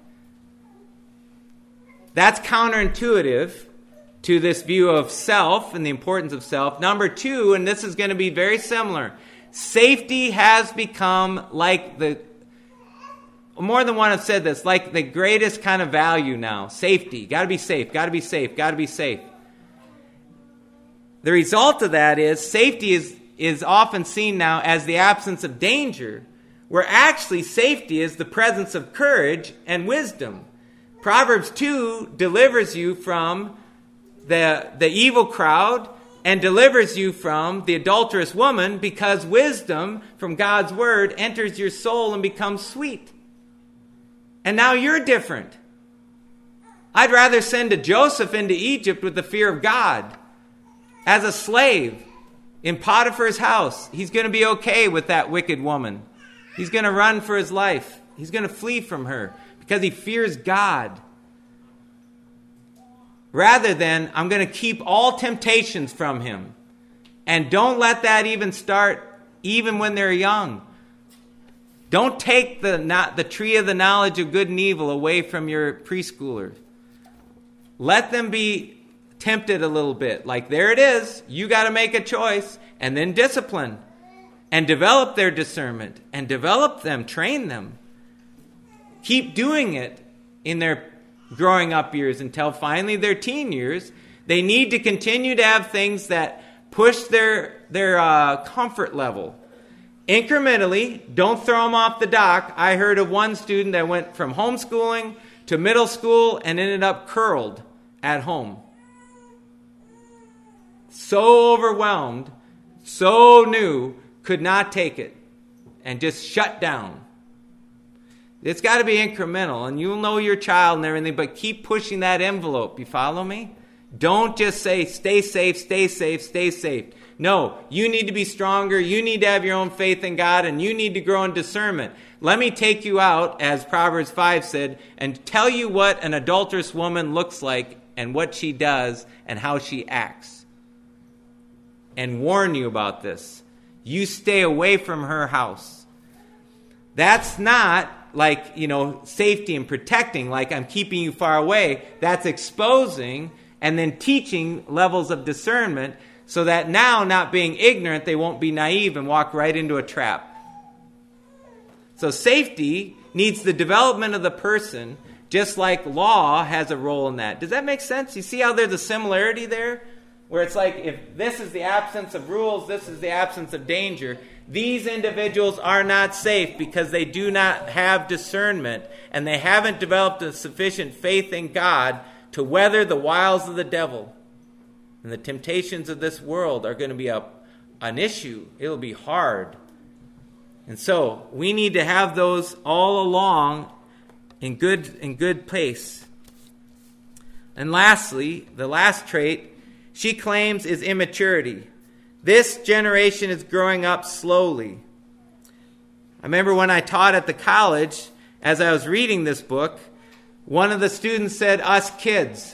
That's counterintuitive to this view of self and the importance of self. Number two, and this is going to be very similar, safety has become like the, more than one have said this, like the greatest kind of value now. Safety. Got to be safe. Got to be safe. Got to be safe. The result of that is safety is, is often seen now as the absence of danger, where actually safety is the presence of courage and wisdom. Proverbs two delivers you from the, the evil crowd and delivers you from the adulterous woman, because wisdom from God's word enters your soul and becomes sweet. And now you're different. I'd rather send a Joseph into Egypt with the fear of God as a slave In Potiphar's house, he's going to be okay with that wicked woman. He's going to run for his life. He's going to flee from her because he fears God. Rather than, I'm going to keep all temptations from him. And don't let that even start even when they're young. Don't take the not the tree of the knowledge of good and evil away from your preschoolers. Let them be tempted a little bit. Like, there it is. You got to make a choice. And then discipline. And develop their discernment. And develop them. Train them. Keep doing it in their growing up years until finally their teen years. They need to continue to have things that push their, their uh, comfort level. Incrementally, don't throw them off the dock. I heard of one student that went from homeschooling to middle school and ended up curled at home. So overwhelmed, so new, could not take it, and just shut down. It's got to be incremental, and you'll know your child and everything, but keep pushing that envelope. You follow me? Don't just say, stay safe, stay safe, stay safe. No, you need to be stronger. You need to have your own faith in God, and you need to grow in discernment. Let me take you out, as Proverbs five said, and tell you what an adulterous woman looks like and what she does and how she acts. And warn you about this. You stay away from her house. That's not like, you know, safety and protecting, like I'm keeping you far away. That's exposing and then teaching levels of discernment so that now, not being ignorant, they won't be naive and walk right into a trap. So safety needs the development of the person, just like law has a role in that. Does that make sense? You see how there's a similarity there? Where it's like, if this is the absence of rules, this is the absence of danger. These individuals are not safe because they do not have discernment and they haven't developed a sufficient faith in God to weather the wiles of the devil. And the temptations of this world are going to be a, an issue. It'll be hard. And so we need to have those all along in good, in good pace. And lastly, the last trait she claims is immaturity. This generation is growing up slowly. I remember when I taught at the college, as I was reading this book, one of the students said, us kids.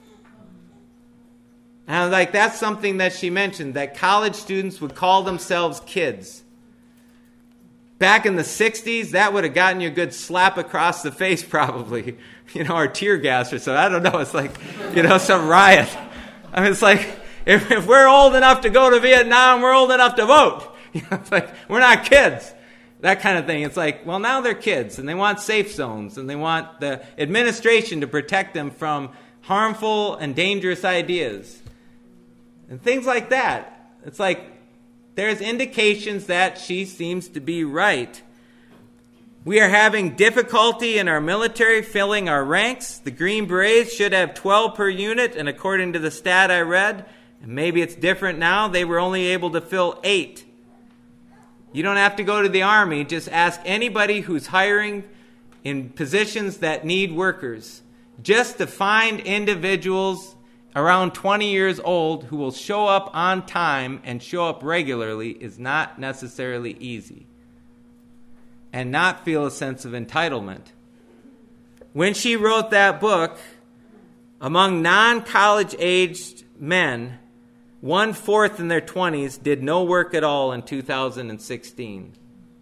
And I was like, that's something that she mentioned, that college students would call themselves kids. Back in the sixties, that would have gotten you a good slap across the face probably. You know, or tear gas or something. I don't know. It's like, you know, some riot. I mean, it's like, if, if we're old enough to go to Vietnam, we're old enough to vote. You know, it's like, we're not kids. That kind of thing. It's like, well, now they're kids, and they want safe zones, and they want the administration to protect them from harmful and dangerous ideas. And things like that. It's like, there's indications that she seems to be right. We are having difficulty in our military filling our ranks. The Green Berets should have twelve per unit, and according to the stat I read, and maybe it's different now, they were only able to fill eight. You don't have to go to the Army. Just ask anybody who's hiring in positions that need workers. Just to find individuals around twenty years old who will show up on time and show up regularly is not necessarily easy. And not feel a sense of entitlement. When she wrote that book, among non-college aged men, one-fourth in their twenties did no work at all in two thousand sixteen.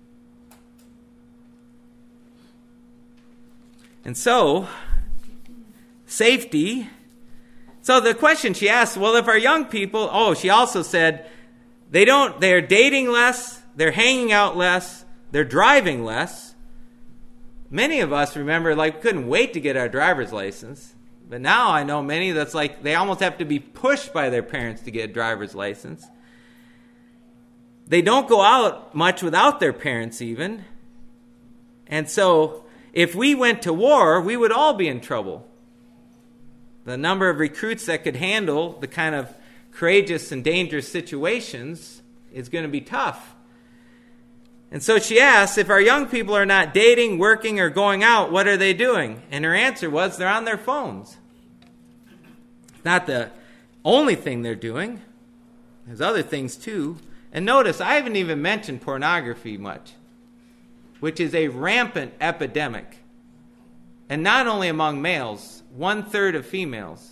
And so, safety. So the question she asked, well, if our young people, oh, she also said, they don't, they're dating less, they're hanging out less, they're driving less. Many of us remember, like, we couldn't wait to get our driver's license. But now I know many that's like they almost have to be pushed by their parents to get a driver's license. They don't go out much without their parents even. And so if we went to war, we would all be in trouble. The number of recruits that could handle the kind of courageous and dangerous situations is going to be tough. And so she asked, if our young people are not dating, working, or going out, what are they doing? And her answer was, they're on their phones. It's not the only thing they're doing. There's other things too. And notice, I haven't even mentioned pornography much, which is a rampant epidemic. And not only among males, one-third of females.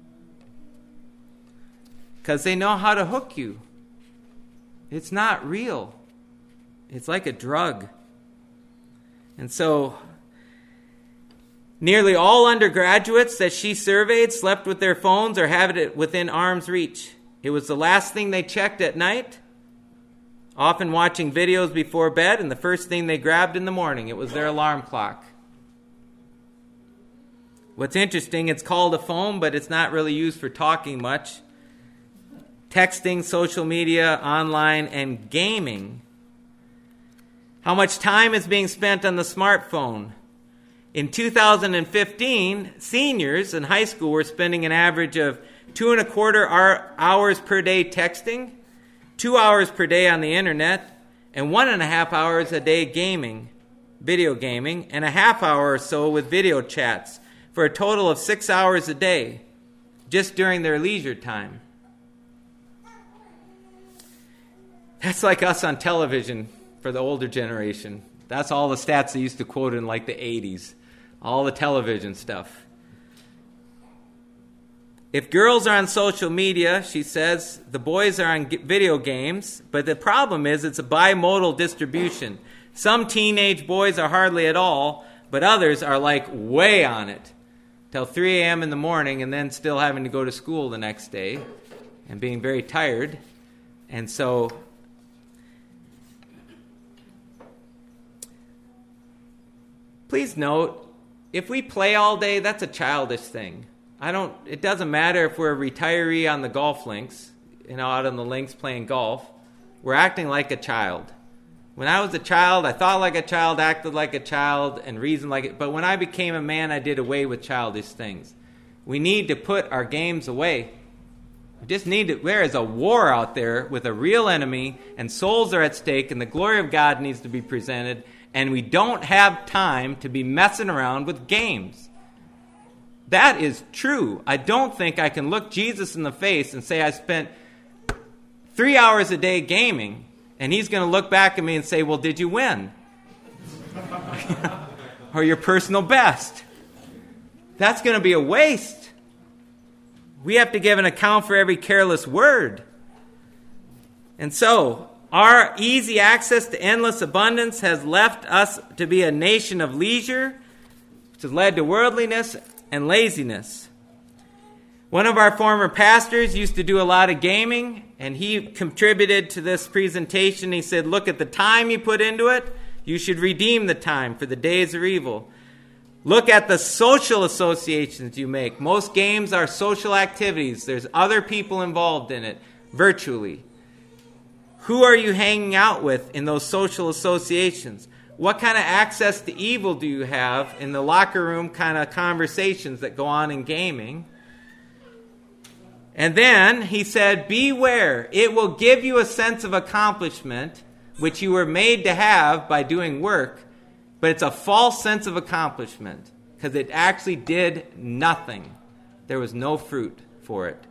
Because they know how to hook you. It's not real. It's like a drug. And so, nearly all undergraduates that she surveyed slept with their phones or had it within arm's reach. It was the last thing they checked at night, often watching videos before bed, and the first thing they grabbed in the morning. It was their alarm clock. What's interesting, it's called a phone, but it's not really used for talking much. Texting, social media, online, and gaming. How much time is being spent on the smartphone? In two thousand fifteen, seniors in high school were spending an average of two and a quarter hours per day texting, two hours per day on the internet, and one and a half hours a day gaming, video gaming, and a half hour or so with video chats, for a total of six hours a day, just during their leisure time. That's like us on television for the older generation. That's all the stats they used to quote in like the eighties. All the television stuff. If girls are on social media, she says, the boys are on video games, but the problem is it's a bimodal distribution. Some teenage boys are hardly at all, but others are like way on it. Till three a.m. in the morning, and then still having to go to school the next day and being very tired. And so please note, if we play all day, that's a childish thing. I don't. It doesn't matter if we're a retiree on the golf links, you know, out on the links playing golf. We're acting like a child. When I was a child, I thought like a child, acted like a child, and reasoned like it. But when I became a man, I did away with childish things. We need to put our games away. We just need to. There is a war out there with a real enemy, and souls are at stake, and the glory of God needs to be presented. And we don't have time to be messing around with games. That is true. I don't think I can look Jesus in the face and say I spent three hours a day gaming, and he's going to look back at me and say, well, did you win? Or your personal best? That's going to be a waste. We have to give an account for every careless word. And so, our easy access to endless abundance has left us to be a nation of leisure, which has led to worldliness and laziness. One of our former pastors used to do a lot of gaming, and he contributed to this presentation. He said, look at the time you put into it. You should redeem the time, for the days are evil. Look at the social associations you make. Most games are social activities. There's other people involved in it, virtually. Who are you hanging out with in those social associations? What kind of access to evil do you have in the locker room kind of conversations that go on in gaming? And then he said, beware. It will give you a sense of accomplishment, which you were made to have by doing work, but it's a false sense of accomplishment because it actually did nothing. There was no fruit for it.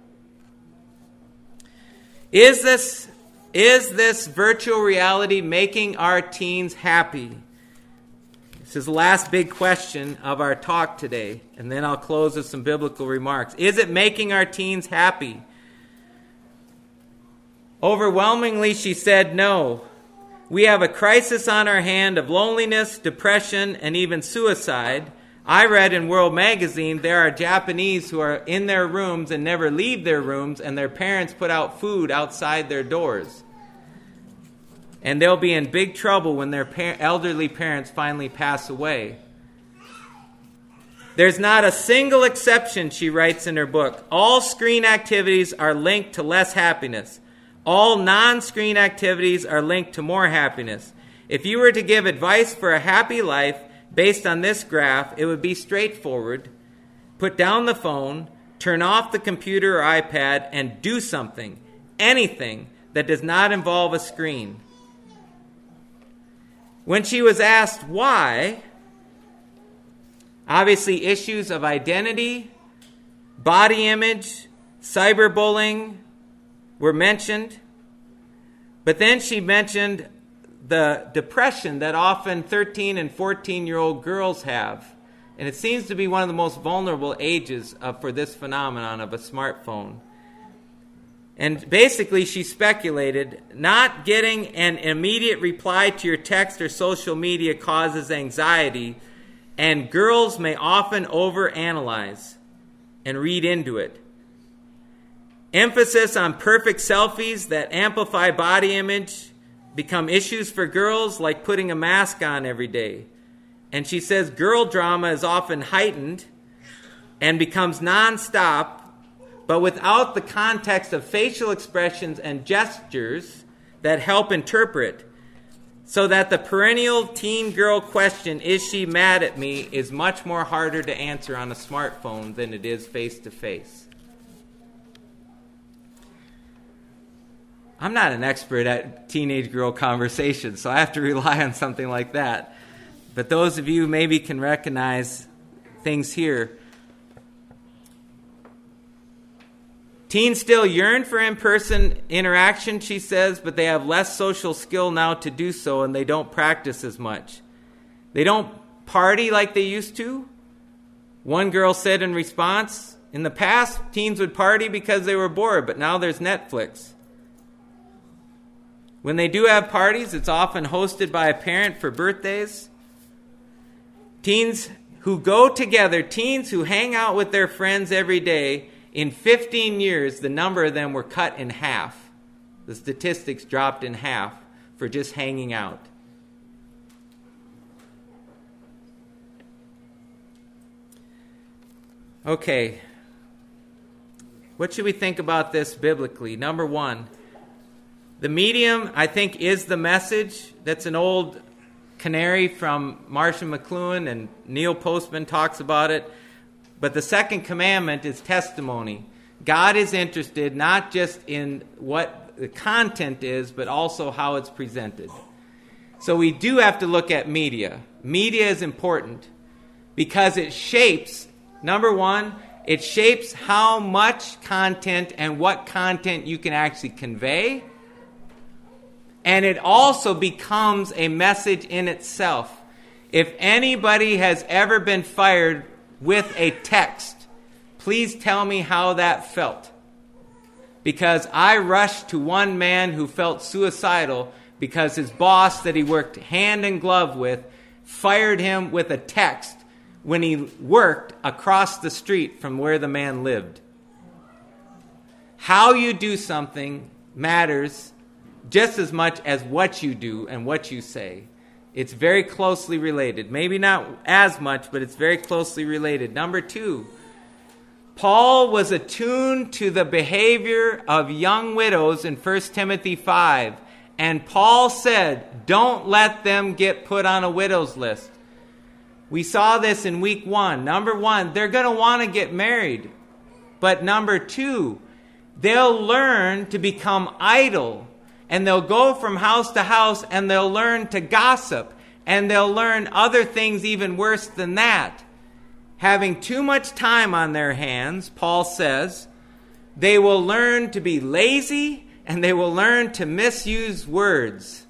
Is this... Is this virtual reality making our teens happy? This is the last big question of our talk today, and then I'll close with some biblical remarks. Is it making our teens happy? Overwhelmingly, she said no. We have a crisis on our hand of loneliness, depression, and even suicide. I read in World Magazine there are Japanese who are in their rooms and never leave their rooms, and their parents put out food outside their doors. And they'll be in big trouble when their par- elderly parents finally pass away. There's not a single exception, she writes in her book. All screen activities are linked to less happiness. All non-screen activities are linked to more happiness. If you were to give advice for a happy life based on this graph, it would be straightforward. Put down the phone, turn off the computer or iPad, and do something, anything that does not involve a screen. When she was asked why, obviously issues of identity, body image, cyberbullying, were mentioned. But then she mentioned the depression that often thirteen and fourteen-year-old girls have. And it seems to be one of the most vulnerable ages of, for this phenomenon of a smartphone. And basically she speculated, not getting an immediate reply to your text or social media causes anxiety, and girls may often overanalyze and read into it. Emphasis on perfect selfies that amplify body image become issues for girls, like putting a mask on every day. And she says girl drama is often heightened and becomes nonstop, but without the context of facial expressions and gestures that help interpret, so that the perennial teen girl question, is she mad at me, is much more harder to answer on a smartphone than it is face-to-face. I'm not an expert at teenage girl conversations, so I have to rely on something like that. But those of you maybe can recognize things here. Teens still yearn for in-person interaction, she says, but they have less social skill now to do so, and they don't practice as much. They don't party like they used to. One girl said in response, in the past, teens would party because they were bored, but now there's Netflix. When they do have parties, it's often hosted by a parent for birthdays. Teens who go together, teens who hang out with their friends every day, in fifteen years, the number of them were cut in half. The statistics dropped in half for just hanging out. Okay. What should we think about this biblically? Number one, the medium, I think, is the message. That's an old canary from Marshall McLuhan, and Neil Postman talks about it. But the second commandment is testimony. God is interested not just in what the content is, but also how it's presented. So we do have to look at media. Media is important because it shapes, number one, it shapes how much content and what content you can actually convey. And it also becomes a message in itself. If anybody has ever been fired with a text, please tell me how that felt. Because I rushed to one man who felt suicidal because his boss that he worked hand in glove with fired him with a text when he worked across the street from where the man lived. How you do something matters just as much as what you do and what you say. It's very closely related. Maybe not as much, but it's very closely related. Number two, Paul was attuned to the behavior of young widows in First Timothy five. And Paul said, don't let them get put on a widow's list. We saw this in week one. Number one, they're going to want to get married. But number two, they'll learn to become idle. And they'll go from house to house and they'll learn to gossip. And they'll learn other things even worse than that. Having too much time on their hands, Paul says, they will learn to be lazy and they will learn to misuse words.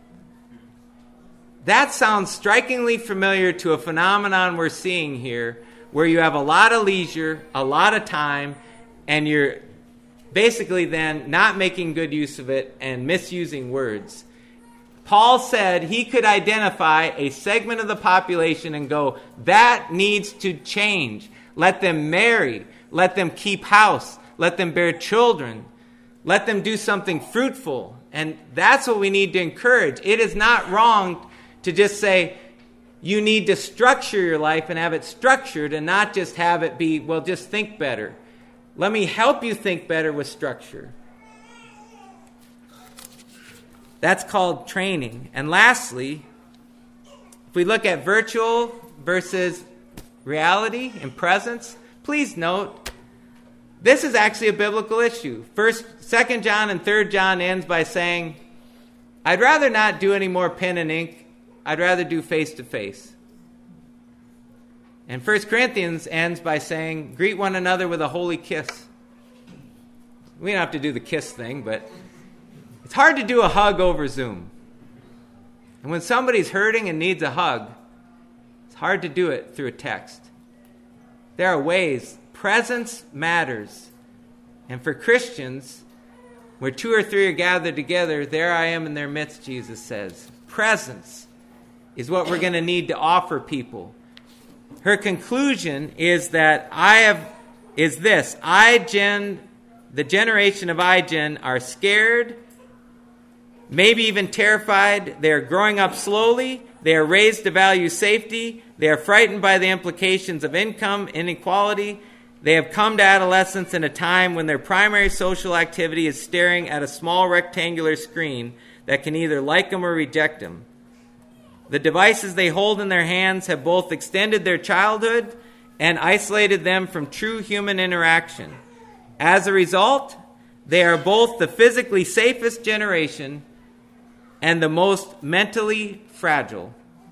That sounds strikingly familiar to a phenomenon we're seeing here, where you have a lot of leisure, a lot of time, and you're basically then not making good use of it and misusing words. Paul said he could identify a segment of the population and go, that needs to change. Let them marry. Let them keep house. Let them bear children. Let them do something fruitful. And that's what we need to encourage. It is not wrong to just say, you need to structure your life and have it structured and not just have it be, well, just think better. Let me help you think better with structure. That's called training. And lastly, if we look at virtual versus reality and presence, please note, this is actually a biblical issue. First, Second John and Third John ends by saying, I'd rather not do any more pen and ink. I'd rather do face-to-face. And First Corinthians ends by saying, greet one another with a holy kiss. We don't have to do the kiss thing, but it's hard to do a hug over Zoom. And when somebody's hurting and needs a hug, it's hard to do it through a text. There are ways. Presence matters. And for Christians, where two or three are gathered together, there I am in their midst, Jesus says. Presence is what we're going to need to offer people. Her conclusion is that I have, is this, I gen, the generation of iGen are scared, maybe even terrified. They are growing up slowly. They are raised to value safety. They are frightened by the implications of income inequality. They have come to adolescence in a time when their primary social activity is staring at a small rectangular screen that can either like them or reject them. The devices they hold in their hands have both extended their childhood and isolated them from true human interaction. As a result, they are both the physically safest generation and the most mentally fragile.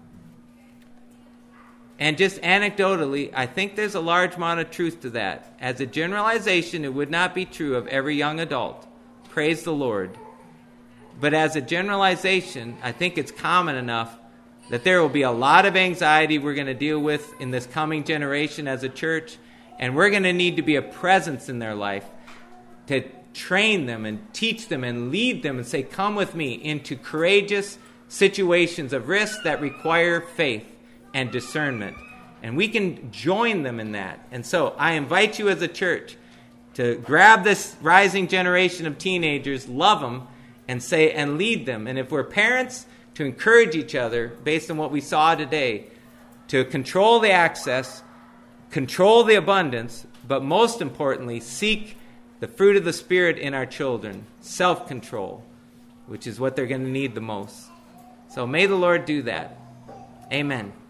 And just anecdotally, I think there's a large amount of truth to that. As a generalization, it would not be true of every young adult. Praise the Lord. But as a generalization, I think it's common enough that there will be a lot of anxiety we're going to deal with in this coming generation as a church, and we're going to need to be a presence in their life to train them and teach them and lead them and say, come with me into courageous situations of risk that require faith and discernment. And we can join them in that. And so I invite you as a church to grab this rising generation of teenagers, love them, and say, and lead them. And if we're parents, to encourage each other based on what we saw today, to control the access, control the abundance, but most importantly, seek the fruit of the Spirit in our children, self-control, which is what they're going to need the most. So may the Lord do that. Amen.